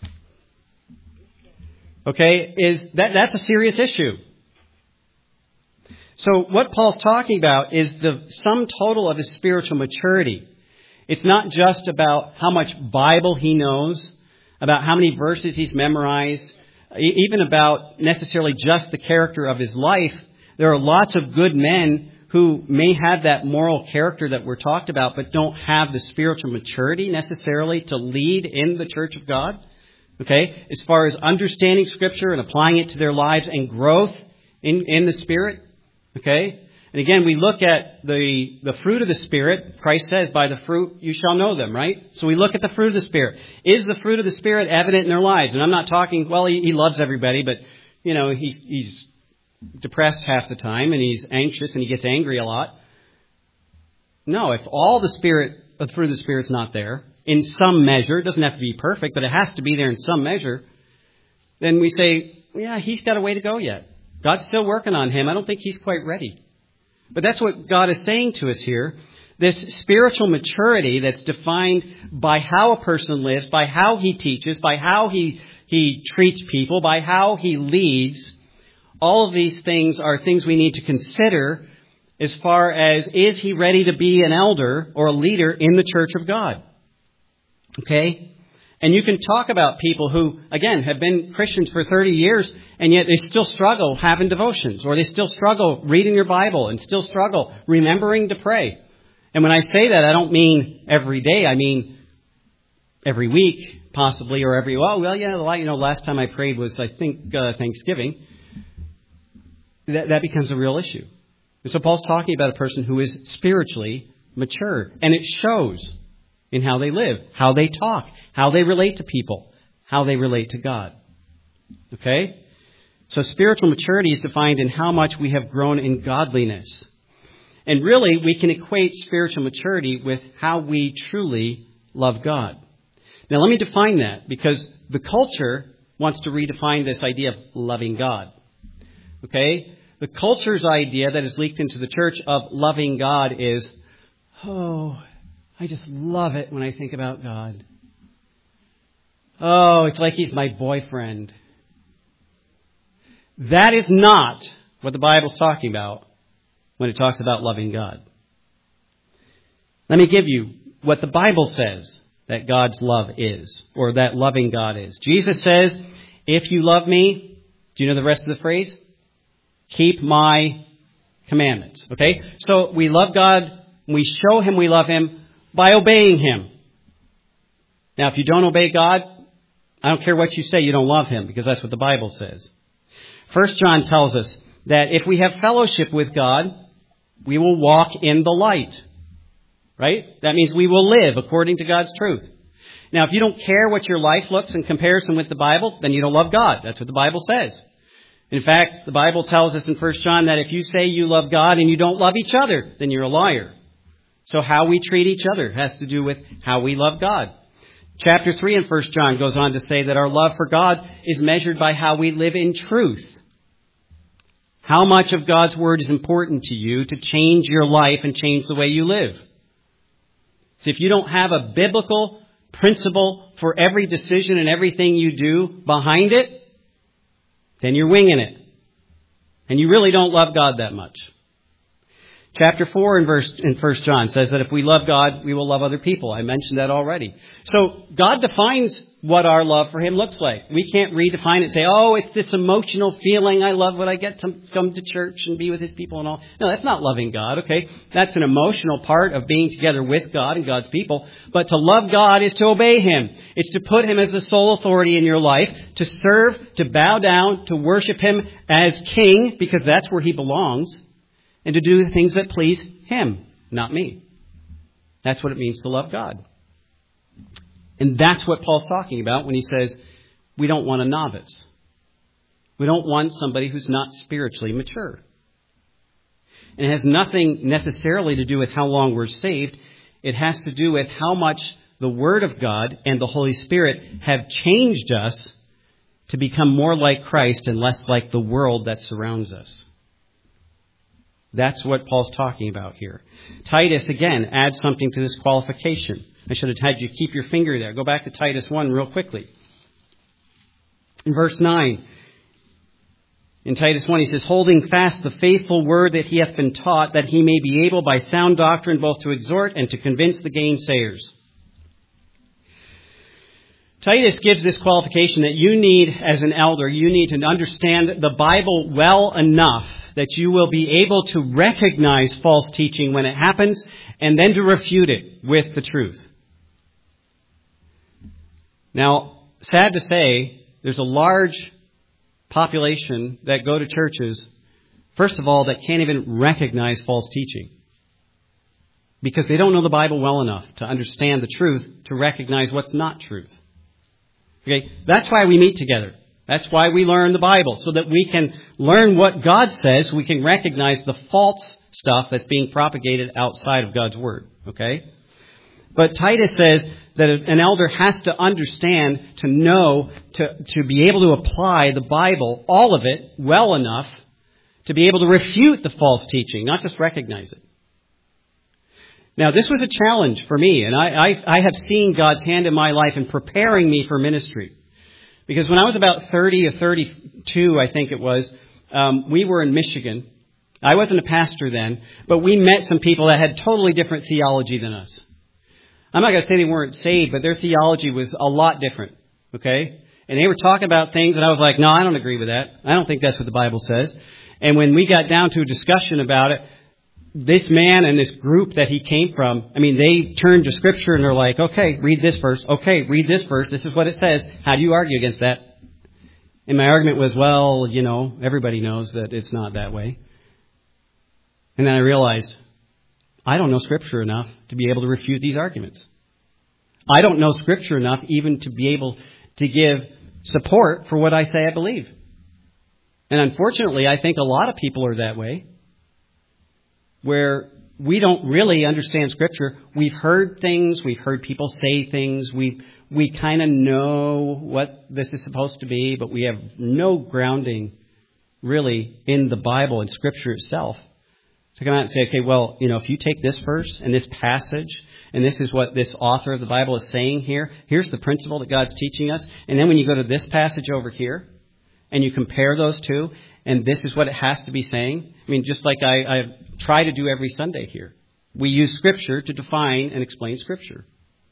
Okay, is that that's a serious issue. So what Paul's talking about is the sum total of his spiritual maturity. It's not just about how much Bible he knows, about how many verses he's memorized, even about necessarily just the character of his life. There are lots of good men who may have that moral character that we're talked about, but don't have the spiritual maturity necessarily to lead in the church of God. Okay, as far as understanding Scripture and applying it to their lives and growth in, in the Spirit. Okay, and again, we look at the, the fruit of the Spirit. Christ says, by the fruit you shall know them, right? So we look at the fruit of the Spirit. Is the fruit of the Spirit evident in their lives? And I'm not talking, well, he, he loves everybody, but, you know, he's, he's depressed half the time and he's anxious and he gets angry a lot. No, if all the Spirit, the fruit of the Spirit's not there, in some measure, it doesn't have to be perfect, but it has to be there in some measure, then we say, yeah, he's got a way to go yet. God's still working on him. I don't think he's quite ready. But that's what God is saying to us here. This spiritual maturity that's defined by how a person lives, by how he teaches, by how he, he treats people, by how he leads. All of these things are things we need to consider as far as, is he ready to be an elder or a leader in the church of God? Okay? And you can talk about people who, again, have been Christians for thirty years, and yet they still struggle having devotions, or they still struggle reading their Bible, and still struggle remembering to pray. And when I say that, I don't mean every day. I mean every week, possibly, or every, well, well, yeah, you know, last time I prayed was, I think, uh, Thanksgiving. That, that becomes a real issue. And so Paul's talking about a person who is spiritually mature, and it shows in how they live, how they talk, how they relate to people, how they relate to God. Okay? So spiritual maturity is defined in how much we have grown in godliness. And really, we can equate spiritual maturity with how we truly love God. Now, let me define that, because the culture wants to redefine this idea of loving God. Okay? The culture's idea that is leaked into the church of loving God is, oh, I just love it when I think about God. Oh, it's like he's my boyfriend. That is not what the Bible's talking about when it talks about loving God. Let me give you what the Bible says that God's love is, or that loving God is. Jesus says, if you love me, do you know the rest of the phrase? Keep my commandments. Okay? So we love God, we show him we love him by obeying him. Now, if you don't obey God, I don't care what you say, you don't love him, because that's what the Bible says. First John tells us that if we have fellowship with God, we will walk in the light. Right? That means we will live according to God's truth. Now, if you don't care what your life looks in comparison with the Bible, then you don't love God. That's what the Bible says. In fact, the Bible tells us in First John that if you say you love God and you don't love each other, then you're a liar. So how we treat each other has to do with how we love God. Chapter three in First John goes on to say that our love for God is measured by how we live in truth. How much of God's Word is important to you to change your life and change the way you live? So if you don't have a biblical principle for every decision and everything you do behind it, then you're winging it. And you really don't love God that much. Chapter four in verse in First John says that if we love God, we will love other people. I mentioned that already. So God defines what our love for Him looks like. We can't redefine it and say, oh, it's this emotional feeling. I love when I get to come to church and be with His people and all. No, that's not loving God, okay? That's an emotional part of being together with God and God's people. But to love God is to obey Him. It's to put Him as the sole authority in your life, to serve, to bow down, to worship Him as King, because that's where He belongs. And to do the things that please Him, not me. That's what it means to love God. And that's what Paul's talking about when he says we don't want a novice. We don't want somebody who's not spiritually mature. And it has nothing necessarily to do with how long we're saved. It has to do with how much the Word of God and the Holy Spirit have changed us to become more like Christ and less like the world that surrounds us. That's what Paul's talking about here. Titus, again, adds something to this qualification. I should have had you keep your finger there. Go back to Titus one real quickly. In verse nine, in Titus one, he says, holding fast the faithful word that he hath been taught, that he may be able by sound doctrine both to exhort and to convince the gainsayers. Titus gives this qualification that you need as an elder, you need to understand the Bible well enough that you will be able to recognize false teaching when it happens and then to refute it with the truth. Now, sad to say, there's a large population that go to churches, first of all, that can't even recognize false teaching because they don't know the Bible well enough to understand the truth, to recognize what's not truth. Okay, that's why we meet together. That's why we learn the Bible, so that we can learn what God says. We can recognize the false stuff that's being propagated outside of God's Word. Okay? But Titus says that an elder has to understand, to know, to, to be able to apply the Bible, all of it, well enough to be able to refute the false teaching, not just recognize it. Now, this was a challenge for me, and I, I, I have seen God's hand in my life in preparing me for ministry. Because when I was about thirty or thirty-two, I think it was, um, we were in Michigan. I wasn't a pastor then, but we met some people that had totally different theology than us. I'm not going to say they weren't saved, but their theology was a lot different, okay? And they were talking about things, and I was like, no, I don't agree with that. I don't think that's what the Bible says. And when we got down to a discussion about it, this man and this group that he came from, I mean, they turned to Scripture and they're like, okay, read this verse. Okay, read this verse. This is what it says. How do you argue against that? And my argument was, well, you know, everybody knows that it's not that way. And then I realized, I don't know Scripture enough to be able to refute these arguments. I don't know Scripture enough even to be able to give support for what I say I believe. And unfortunately, I think a lot of people are that way, where we don't really understand Scripture. We've heard things, we've heard people say things, we we kind of know what this is supposed to be, but we have no grounding really in the Bible and Scripture itself. To come out and say, okay, well, you know, if you take this verse and this passage, and this is what this author of the Bible is saying here, here's the principle that God's teaching us, and then when you go to this passage over here, and you compare those two, and this is what it has to be saying. I mean, just like I, I try to do every Sunday here. We use Scripture to define and explain Scripture.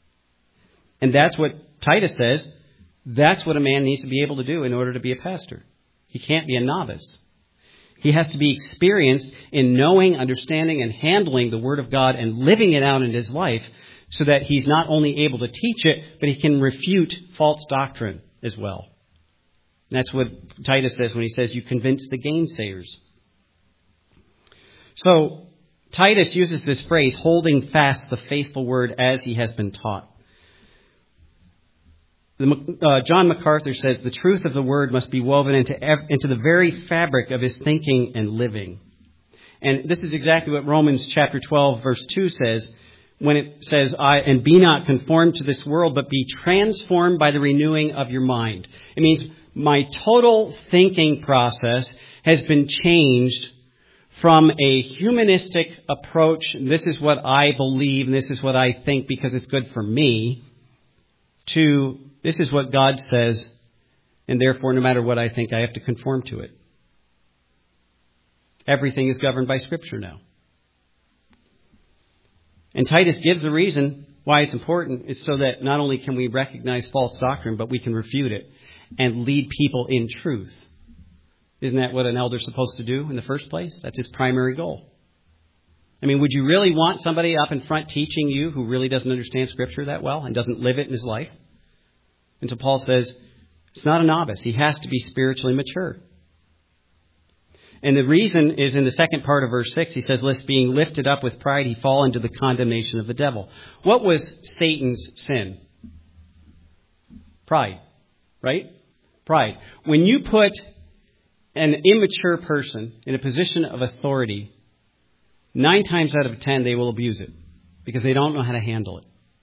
And that's what Titus says. That's what a man needs to be able to do in order to be a pastor. He can't be a novice. He has to be experienced in knowing, understanding, and handling the Word of God and living it out in his life so that he's not only able to teach it, but he can refute false doctrine as well. That's what Titus says when he says you convince the gainsayers. So Titus uses this phrase, holding fast the faithful word as he has been taught. The, uh, John MacArthur says the truth of the word must be woven into, ev- into the very fabric of his thinking and living. And this is exactly what Romans chapter twelve verse two says when it says, I, and be not conformed to this world, but be transformed by the renewing of your mind. It means my total thinking process has been changed from a humanistic approach, and this is what I believe, and this is what I think because it's good for me, to this is what God says, and therefore no matter what I think, I have to conform to it. Everything is governed by Scripture now. And Titus gives the reason why it's important is so that not only can we recognize false doctrine, but we can refute it and lead people in truth. Isn't that what an elder's supposed to do in the first place? That's his primary goal. I mean, would you really want somebody up in front teaching you who really doesn't understand Scripture that well and doesn't live it in his life? And so Paul says, it's not a novice. He has to be spiritually mature. And the reason is in the second part of verse six. He says, lest being lifted up with pride, he fall into the condemnation of the devil. What was Satan's sin? Pride, right? Pride. When you put an immature person in a position of authority, nine times out of ten, they will abuse it because they don't know how to handle it.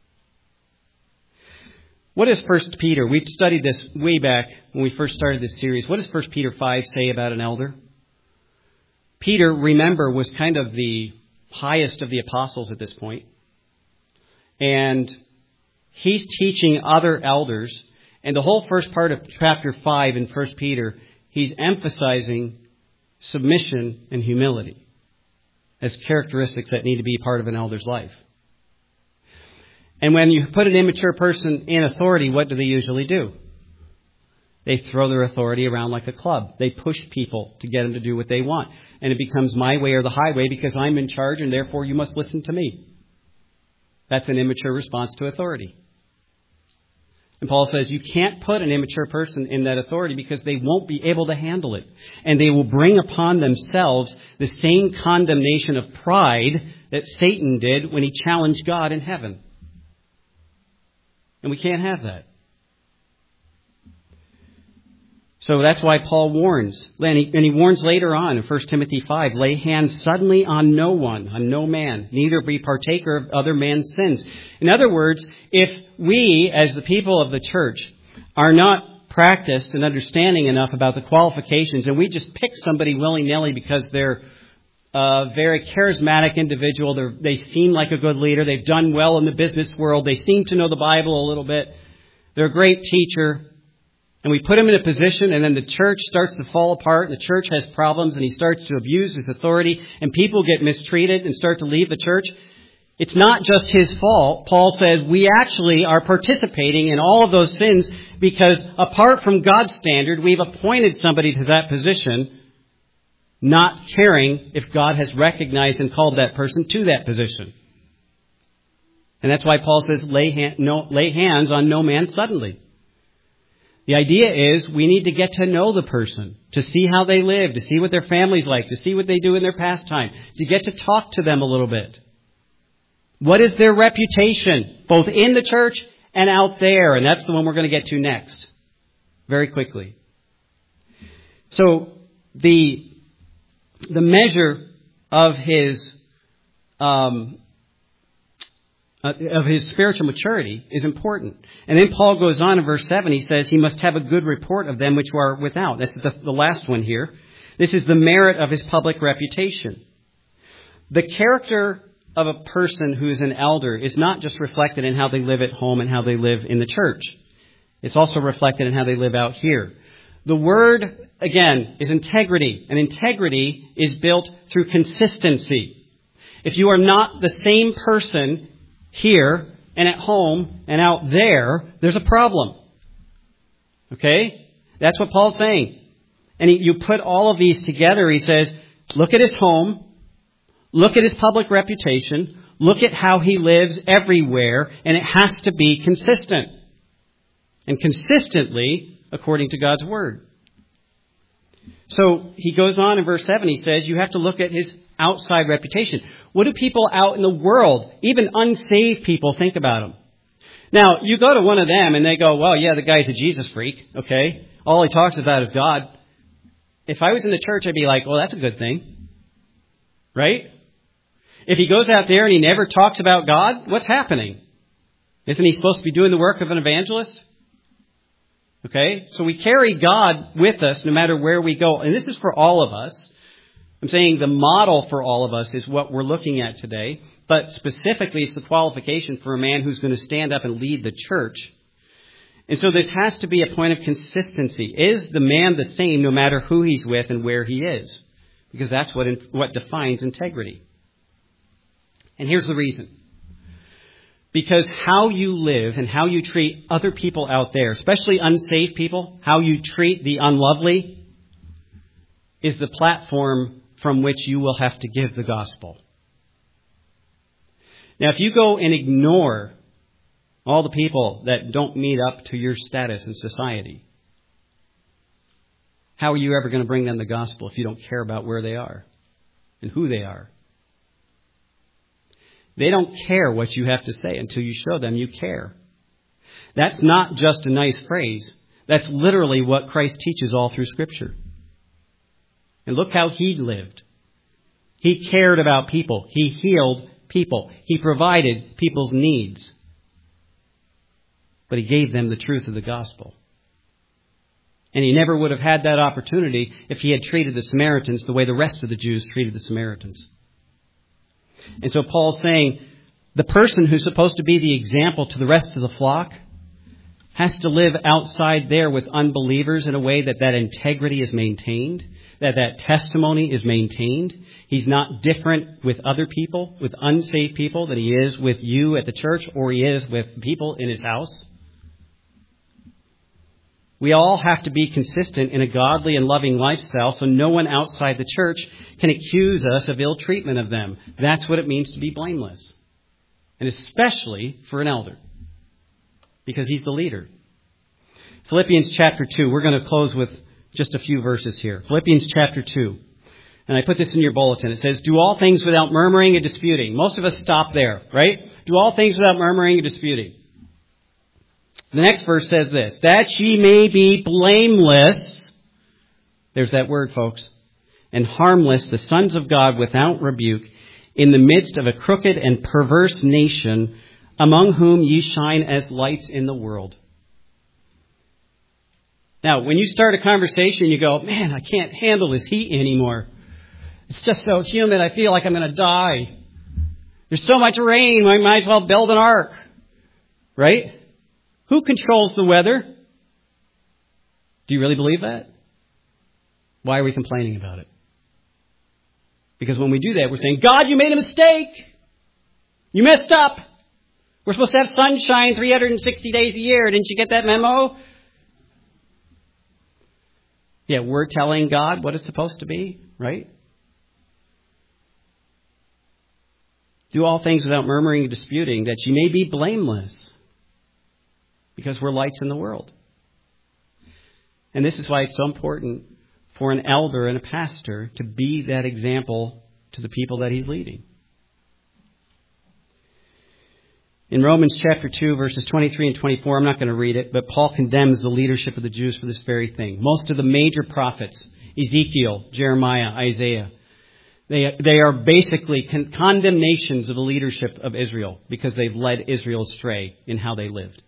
What does First Peter, we studied this way back when we first started this series. What does First Peter five say about an elder? Peter, remember, was kind of the highest of the apostles at this point. And he's teaching other elders. And the whole first part of chapter five in First Peter, he's emphasizing submission and humility as characteristics that need to be part of an elder's life. And when you put an immature person in authority, what do they usually do? They throw their authority around like a club. They push people to get them to do what they want. And it becomes my way or the highway because I'm in charge and therefore you must listen to me. That's an immature response to authority. And Paul says you can't put an immature person in that authority because they won't be able to handle it. And they will bring upon themselves the same condemnation of pride that Satan did when he challenged God in heaven. And we can't have that. So that's why Paul warns. And he, and he warns later on in First Timothy five, lay hands suddenly on no one, on no man, neither be partaker of other man's sins. In other words, if we, as the people of the church, are not practiced and understanding enough about the qualifications, and we just pick somebody willy-nilly because they're a very charismatic individual, they're, they seem like a good leader, they've done well in the business world, they seem to know the Bible a little bit, they're a great teacher, and we put him in a position, and then the church starts to fall apart, and the church has problems, and he starts to abuse his authority, and people get mistreated and start to leave the church. It's not just his fault. Paul says we actually are participating in all of those sins because apart from God's standard, we've appointed somebody to that position, not caring if God has recognized and called that person to that position. And that's why Paul says lay, hand, no, lay hands on no man suddenly. The idea is we need to get to know the person, to see how they live, to see what their family's like, to see what they do in their pastime, to get to talk to them a little bit. What is their reputation, both in the church and out there? And that's the one we're going to get to next, very quickly. So the the measure of his um, of his spiritual maturity is important. And then Paul goes on in verse seven. He says he must have a good report of them which are without. That's the, the last one here. This is the merit of his public reputation. The character of a person who is an elder is not just reflected in how they live at home and how they live in the church. It's also reflected in how they live out here. The word, again, is integrity. And integrity is built through consistency. If you are not the same person here and at home and out there, there's a problem. Okay? That's what Paul's saying. And he, you put all of these together, he says, look at his home, look at his public reputation, look at how he lives everywhere, and it has to be consistent. And consistently according to God's Word. So he goes on in verse seven, he says, you have to look at his outside reputation. What do people out in the world, even unsaved people, think about him? Now, you go to one of them and they go, well, yeah, the guy's a Jesus freak, okay? All he talks about is God. If I was in the church, I'd be like, well, that's a good thing. Right? If he goes out there and he never talks about God, what's happening? Isn't he supposed to be doing the work of an evangelist? Okay? So we carry God with us no matter where we go. And this is for all of us. I'm saying the model for all of us is what we're looking at today. But specifically, it's the qualification for a man who's going to stand up and lead the church. And so this has to be a point of consistency. Is the man the same no matter who he's with and where he is? Because that's what what defines integrity. And here's the reason. Because how you live and how you treat other people out there, especially unsaved people, how you treat the unlovely, is the platform from which you will have to give the gospel. Now, if you go and ignore all the people that don't meet up to your status in society, how are you ever going to bring them the gospel if you don't care about where they are and who they are? They don't care what you have to say until you show them you care. That's not just a nice phrase. That's literally what Christ teaches all through Scripture. And look how he lived. He cared about people. He healed people. He provided people's needs. But he gave them the truth of the gospel. And he never would have had that opportunity if he had treated the Samaritans the way the rest of the Jews treated the Samaritans. And so Paul's saying the person who's supposed to be the example to the rest of the flock has to live outside there with unbelievers in a way that that integrity is maintained, that that testimony is maintained. He's not different with other people, with unsaved people, than he is with you at the church or he is with people in his house. We all have to be consistent in a godly and loving lifestyle so no one outside the church can accuse us of ill treatment of them. That's what it means to be blameless. And especially for an elder, because he's the leader. Philippians chapter two. We're going to close with just a few verses here. Philippians chapter two. And I put this in your bulletin. It says, do all things without murmuring and disputing. Most of us stop there, right? Do all things without murmuring and disputing. The next verse says this, that ye may be blameless. There's that word, folks. And harmless, the sons of God without rebuke, in the midst of a crooked and perverse nation, among whom ye shine as lights in the world. Now, when you start a conversation, you go, man, I can't handle this heat anymore. It's just so humid, I feel like I'm going to die. There's so much rain, I might as well build an ark. Right? Who controls the weather? Do you really believe that? Why are we complaining about it? Because when we do that, we're saying, God, you made a mistake. You messed up. We're supposed to have sunshine three hundred sixty days a year. Didn't you get that memo? Yeah, we're telling God what it's supposed to be, right? Do all things without murmuring and disputing, that you may be blameless. Because we're lights in the world. And this is why it's so important for an elder and a pastor to be that example to the people that he's leading. In Romans chapter two, verses twenty-three and twenty-four, I'm not going to read it, but Paul condemns the leadership of the Jews for this very thing. Most of the major prophets, Ezekiel, Jeremiah, Isaiah, they, they are basically con- condemnations of the leadership of Israel because they've led Israel astray in how they lived.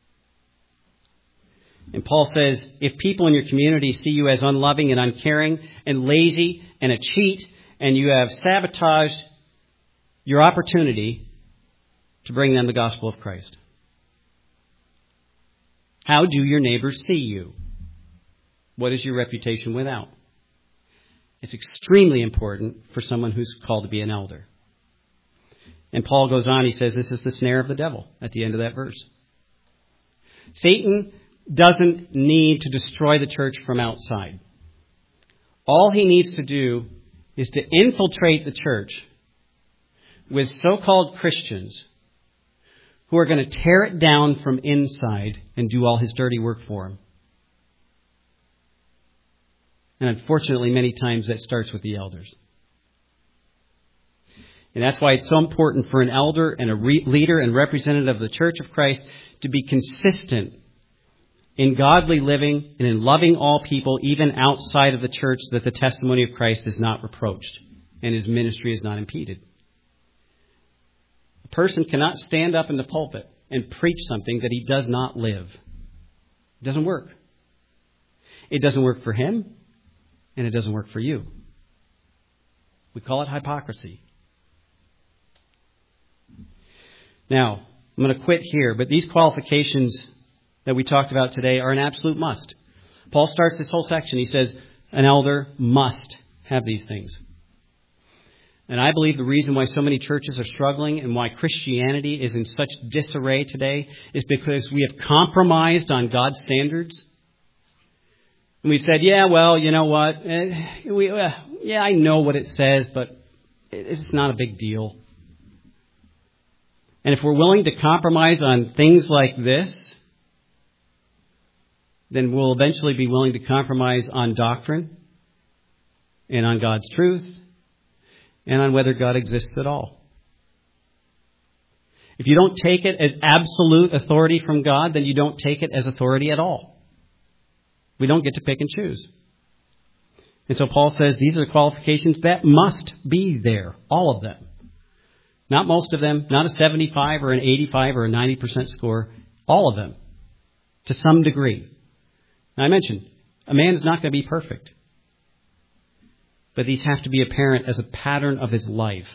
And Paul says, if people in your community see you as unloving and uncaring and lazy and a cheat, and you have sabotaged your opportunity to bring them the gospel of Christ. How do your neighbors see you? What is your reputation without? It's extremely important for someone who's called to be an elder. And Paul goes on, he says, this is the snare of the devil at the end of that verse. Satan doesn't need to destroy the church from outside. All he needs to do is to infiltrate the church with so-called Christians who are going to tear it down from inside and do all his dirty work for him. And unfortunately, many times that starts with the elders. And that's why it's so important for an elder and a re- leader and representative of the Church of Christ to be consistent in godly living and in loving all people, even outside of the church, that the testimony of Christ is not reproached and his ministry is not impeded. A person cannot stand up in the pulpit and preach something that he does not live. It doesn't work. It doesn't work for him, and it doesn't work for you. We call it hypocrisy. Now, I'm going to quit here, but these qualifications that we talked about today are an absolute must. Paul starts this whole section. He says, an elder must have these things. And I believe the reason why so many churches are struggling and why Christianity is in such disarray today is because we have compromised on God's standards. And we've said, yeah, well, you know what? Eh, we, uh, yeah, I know what it says, but it's not a big deal. And if we're willing to compromise on things like this, then we'll eventually be willing to compromise on doctrine and on God's truth and on whether God exists at all. If you don't take it as absolute authority from God, then you don't take it as authority at all. We don't get to pick and choose. And so Paul says these are the qualifications that must be there, all of them. Not most of them, not a seventy-five or an eighty-five or a ninety percent score, all of them, to some degree. Now, I mentioned, a man is not going to be perfect. But these have to be apparent as a pattern of his life.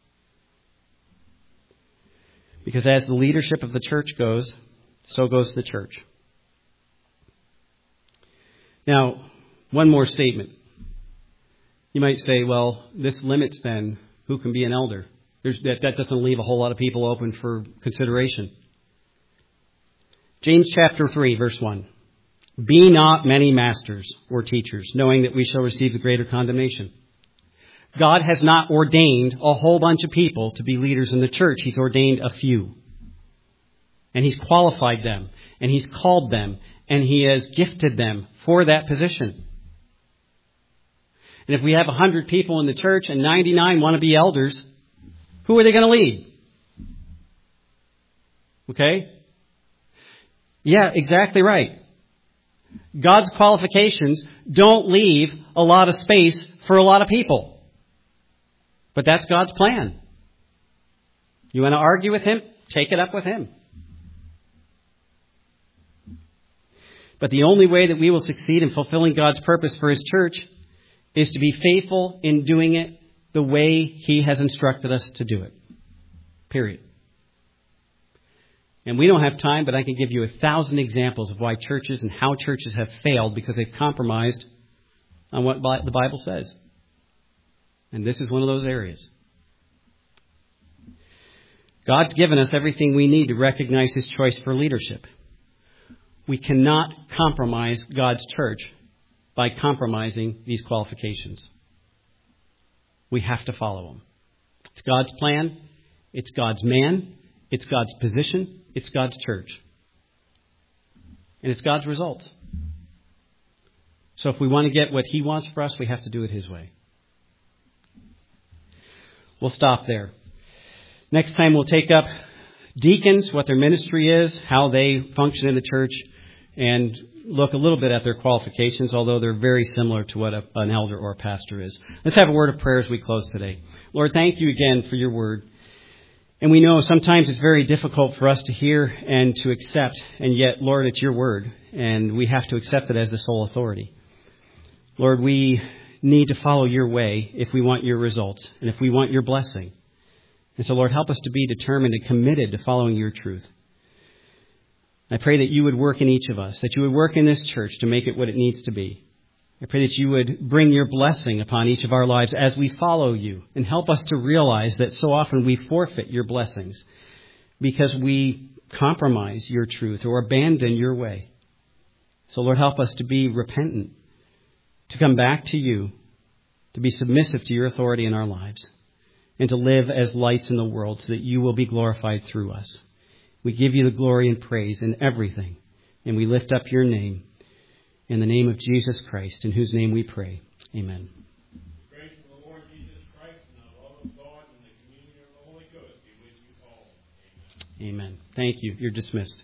Because as the leadership of the church goes, so goes the church. Now, one more statement. You might say, well, this limits then who can be an elder. There's, that, that doesn't leave a whole lot of people open for consideration. James chapter three, verse one. Be not many masters or teachers, knowing that we shall receive the greater condemnation. God has not ordained a whole bunch of people to be leaders in the church. He's ordained a few. And He's qualified them. And He's called them. And He has gifted them for that position. And if we have one hundred people in the church and ninety-nine want to be elders, who are they going to lead? Okay? Yeah, exactly right. God's qualifications don't leave a lot of space for a lot of people. But that's God's plan. You want to argue with Him? Take it up with Him. But the only way that we will succeed in fulfilling God's purpose for His church is to be faithful in doing it the way He has instructed us to do it. Period. And we don't have time, but I can give you a thousand examples of why churches and how churches have failed because they've compromised on what the Bible says. And this is one of those areas. God's given us everything we need to recognize His choice for leadership. We cannot compromise God's church by compromising these qualifications. We have to follow them. It's God's plan. It's God's man. It's God's position. It's God's church. And it's God's results. So if we want to get what He wants for us, we have to do it His way. We'll stop there. Next time we'll take up deacons, what their ministry is, how they function in the church, and look a little bit at their qualifications, although they're very similar to what a, an elder or a pastor is. Let's have a word of prayer as we close today. Lord, thank You again for Your word. And we know sometimes it's very difficult for us to hear and to accept, and yet, Lord, it's Your word, and we have to accept it as the sole authority. Lord, we need to follow Your way if we want Your results and if we want Your blessing. And so, Lord, help us to be determined and committed to following Your truth. I pray that You would work in each of us, that You would work in this church to make it what it needs to be. I pray that You would bring Your blessing upon each of our lives as we follow You, and help us to realize that so often we forfeit Your blessings because we compromise Your truth or abandon Your way. So, Lord, help us to be repentant, to come back to You, to be submissive to Your authority in our lives, and to live as lights in the world so that You will be glorified through us. We give You the glory and praise in everything, and we lift up Your name in the name of Jesus Christ, in whose name we pray. Amen. Grace of the Lord Jesus Christ and the love of God and the communion of the Holy Ghost be with you all. Amen. Amen. Thank you. You're dismissed.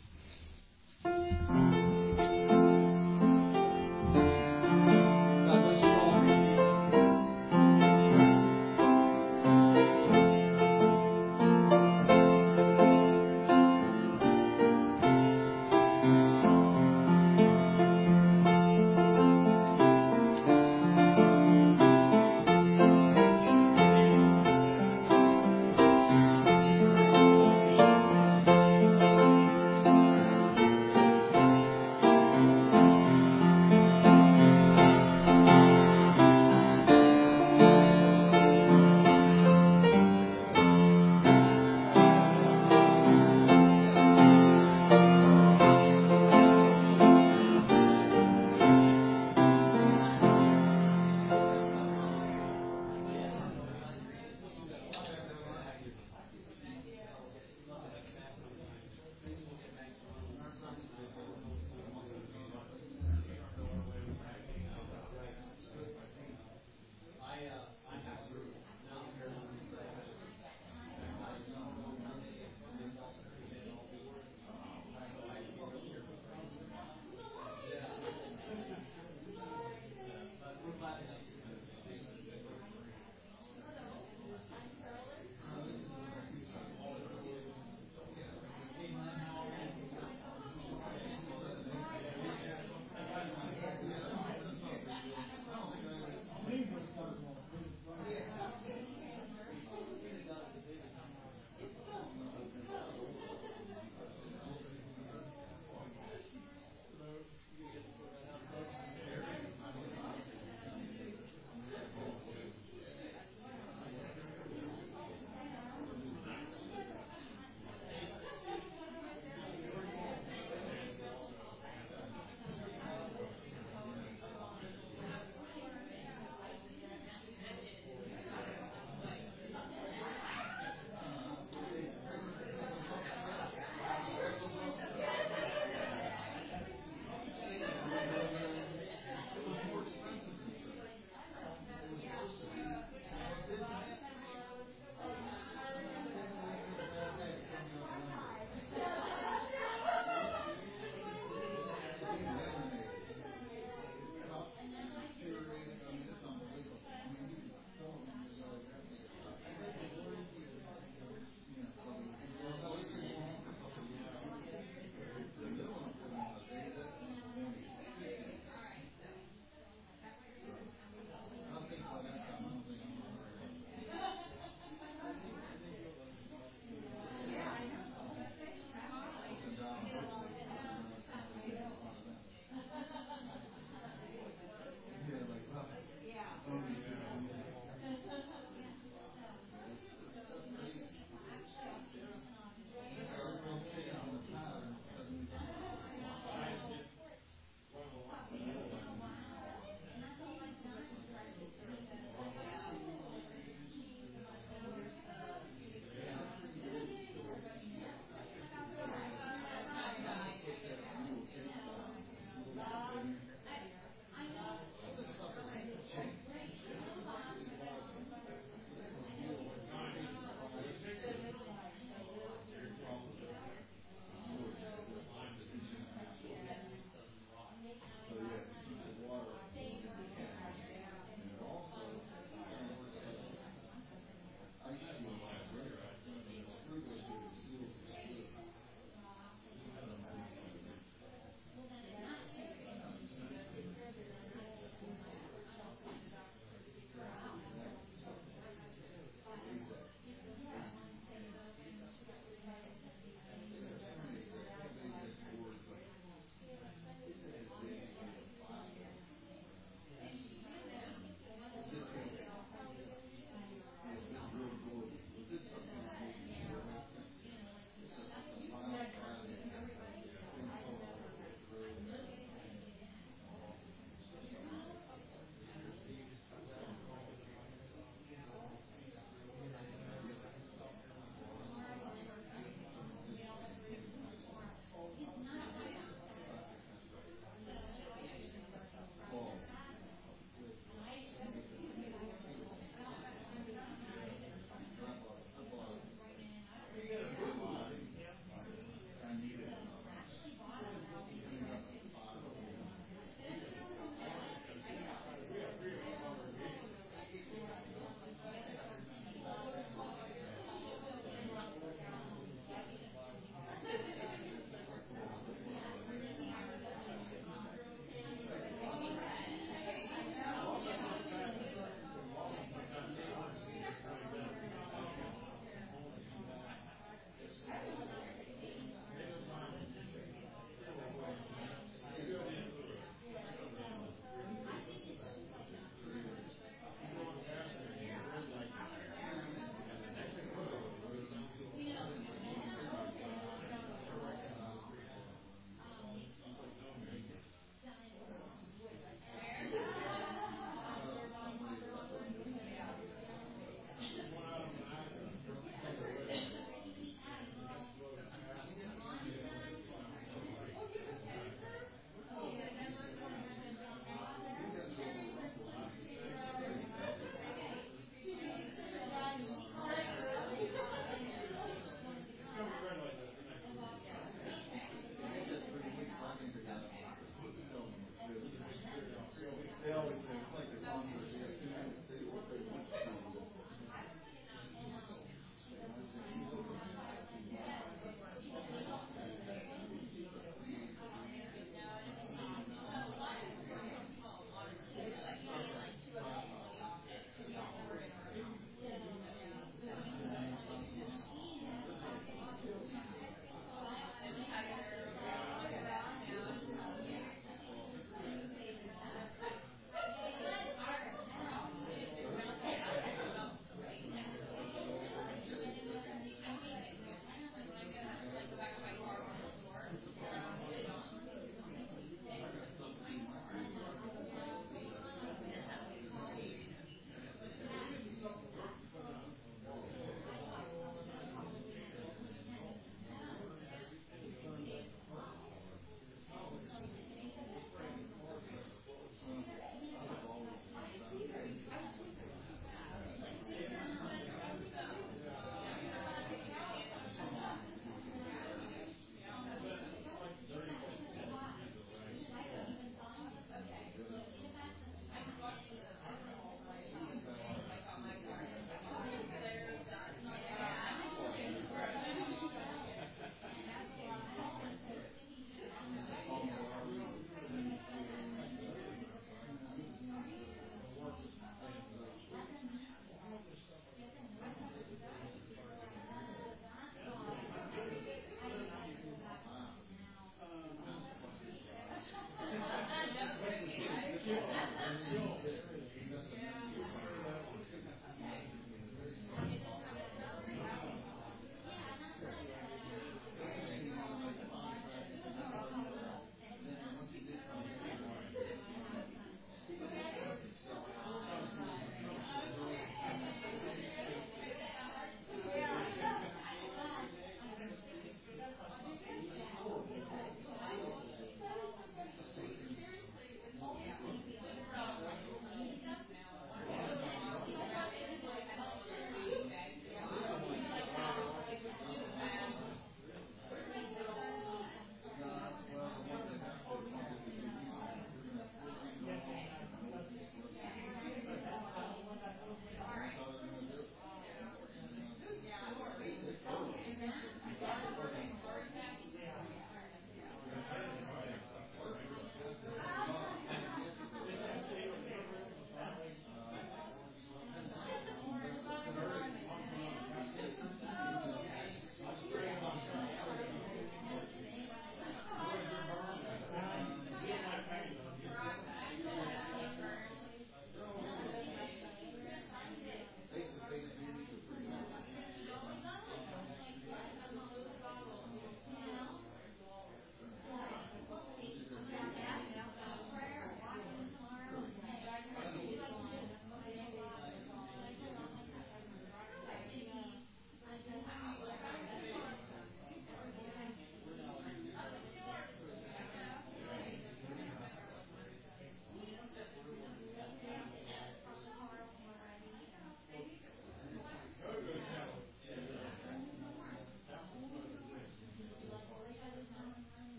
They always say it's like the controversy of the United States that they want to change it.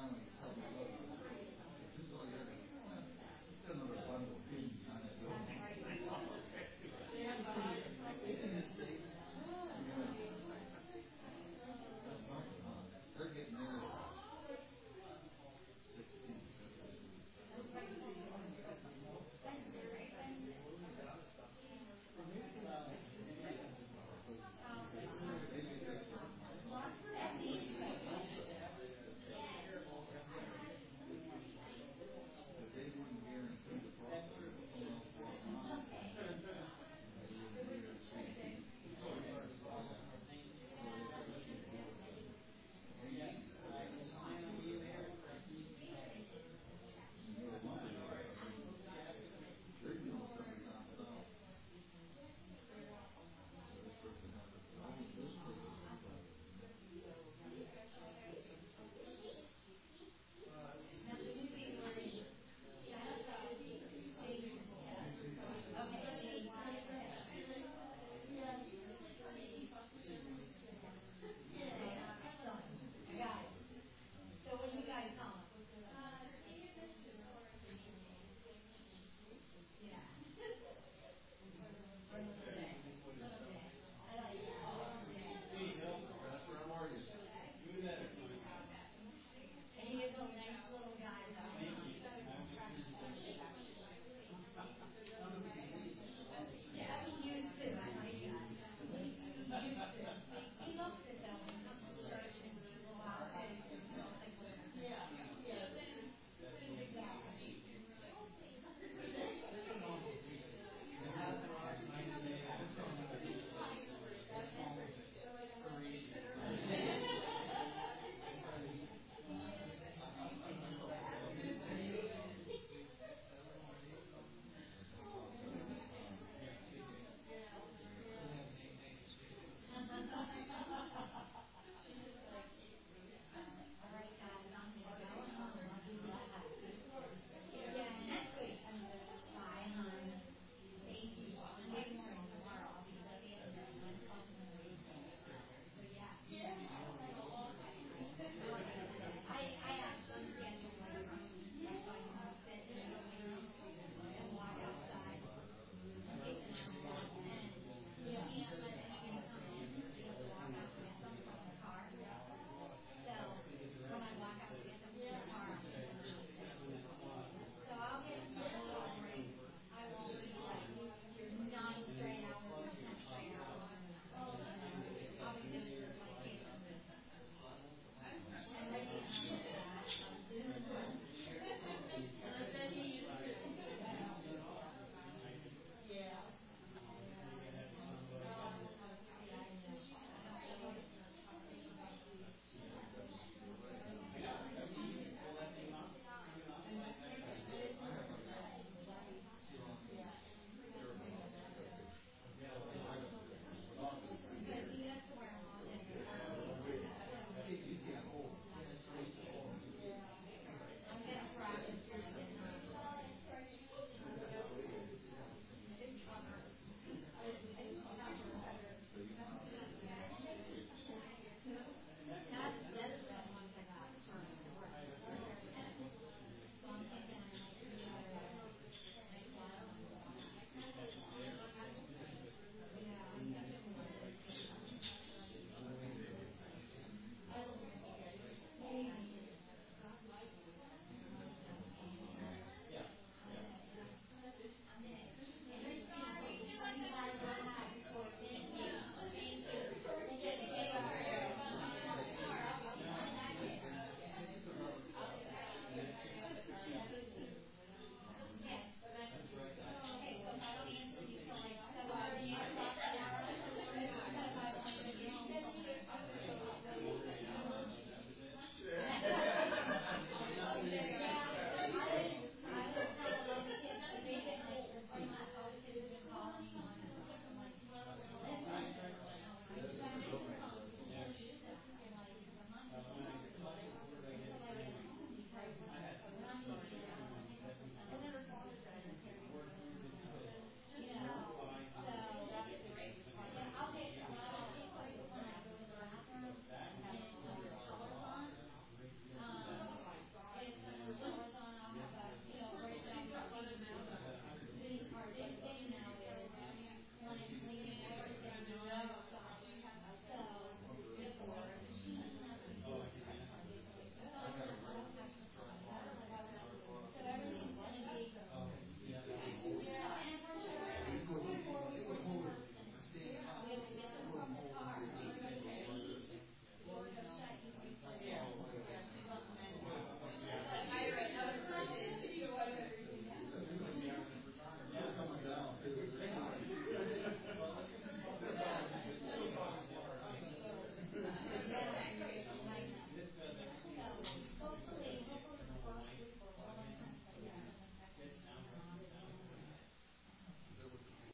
And he is a nice little guy, though.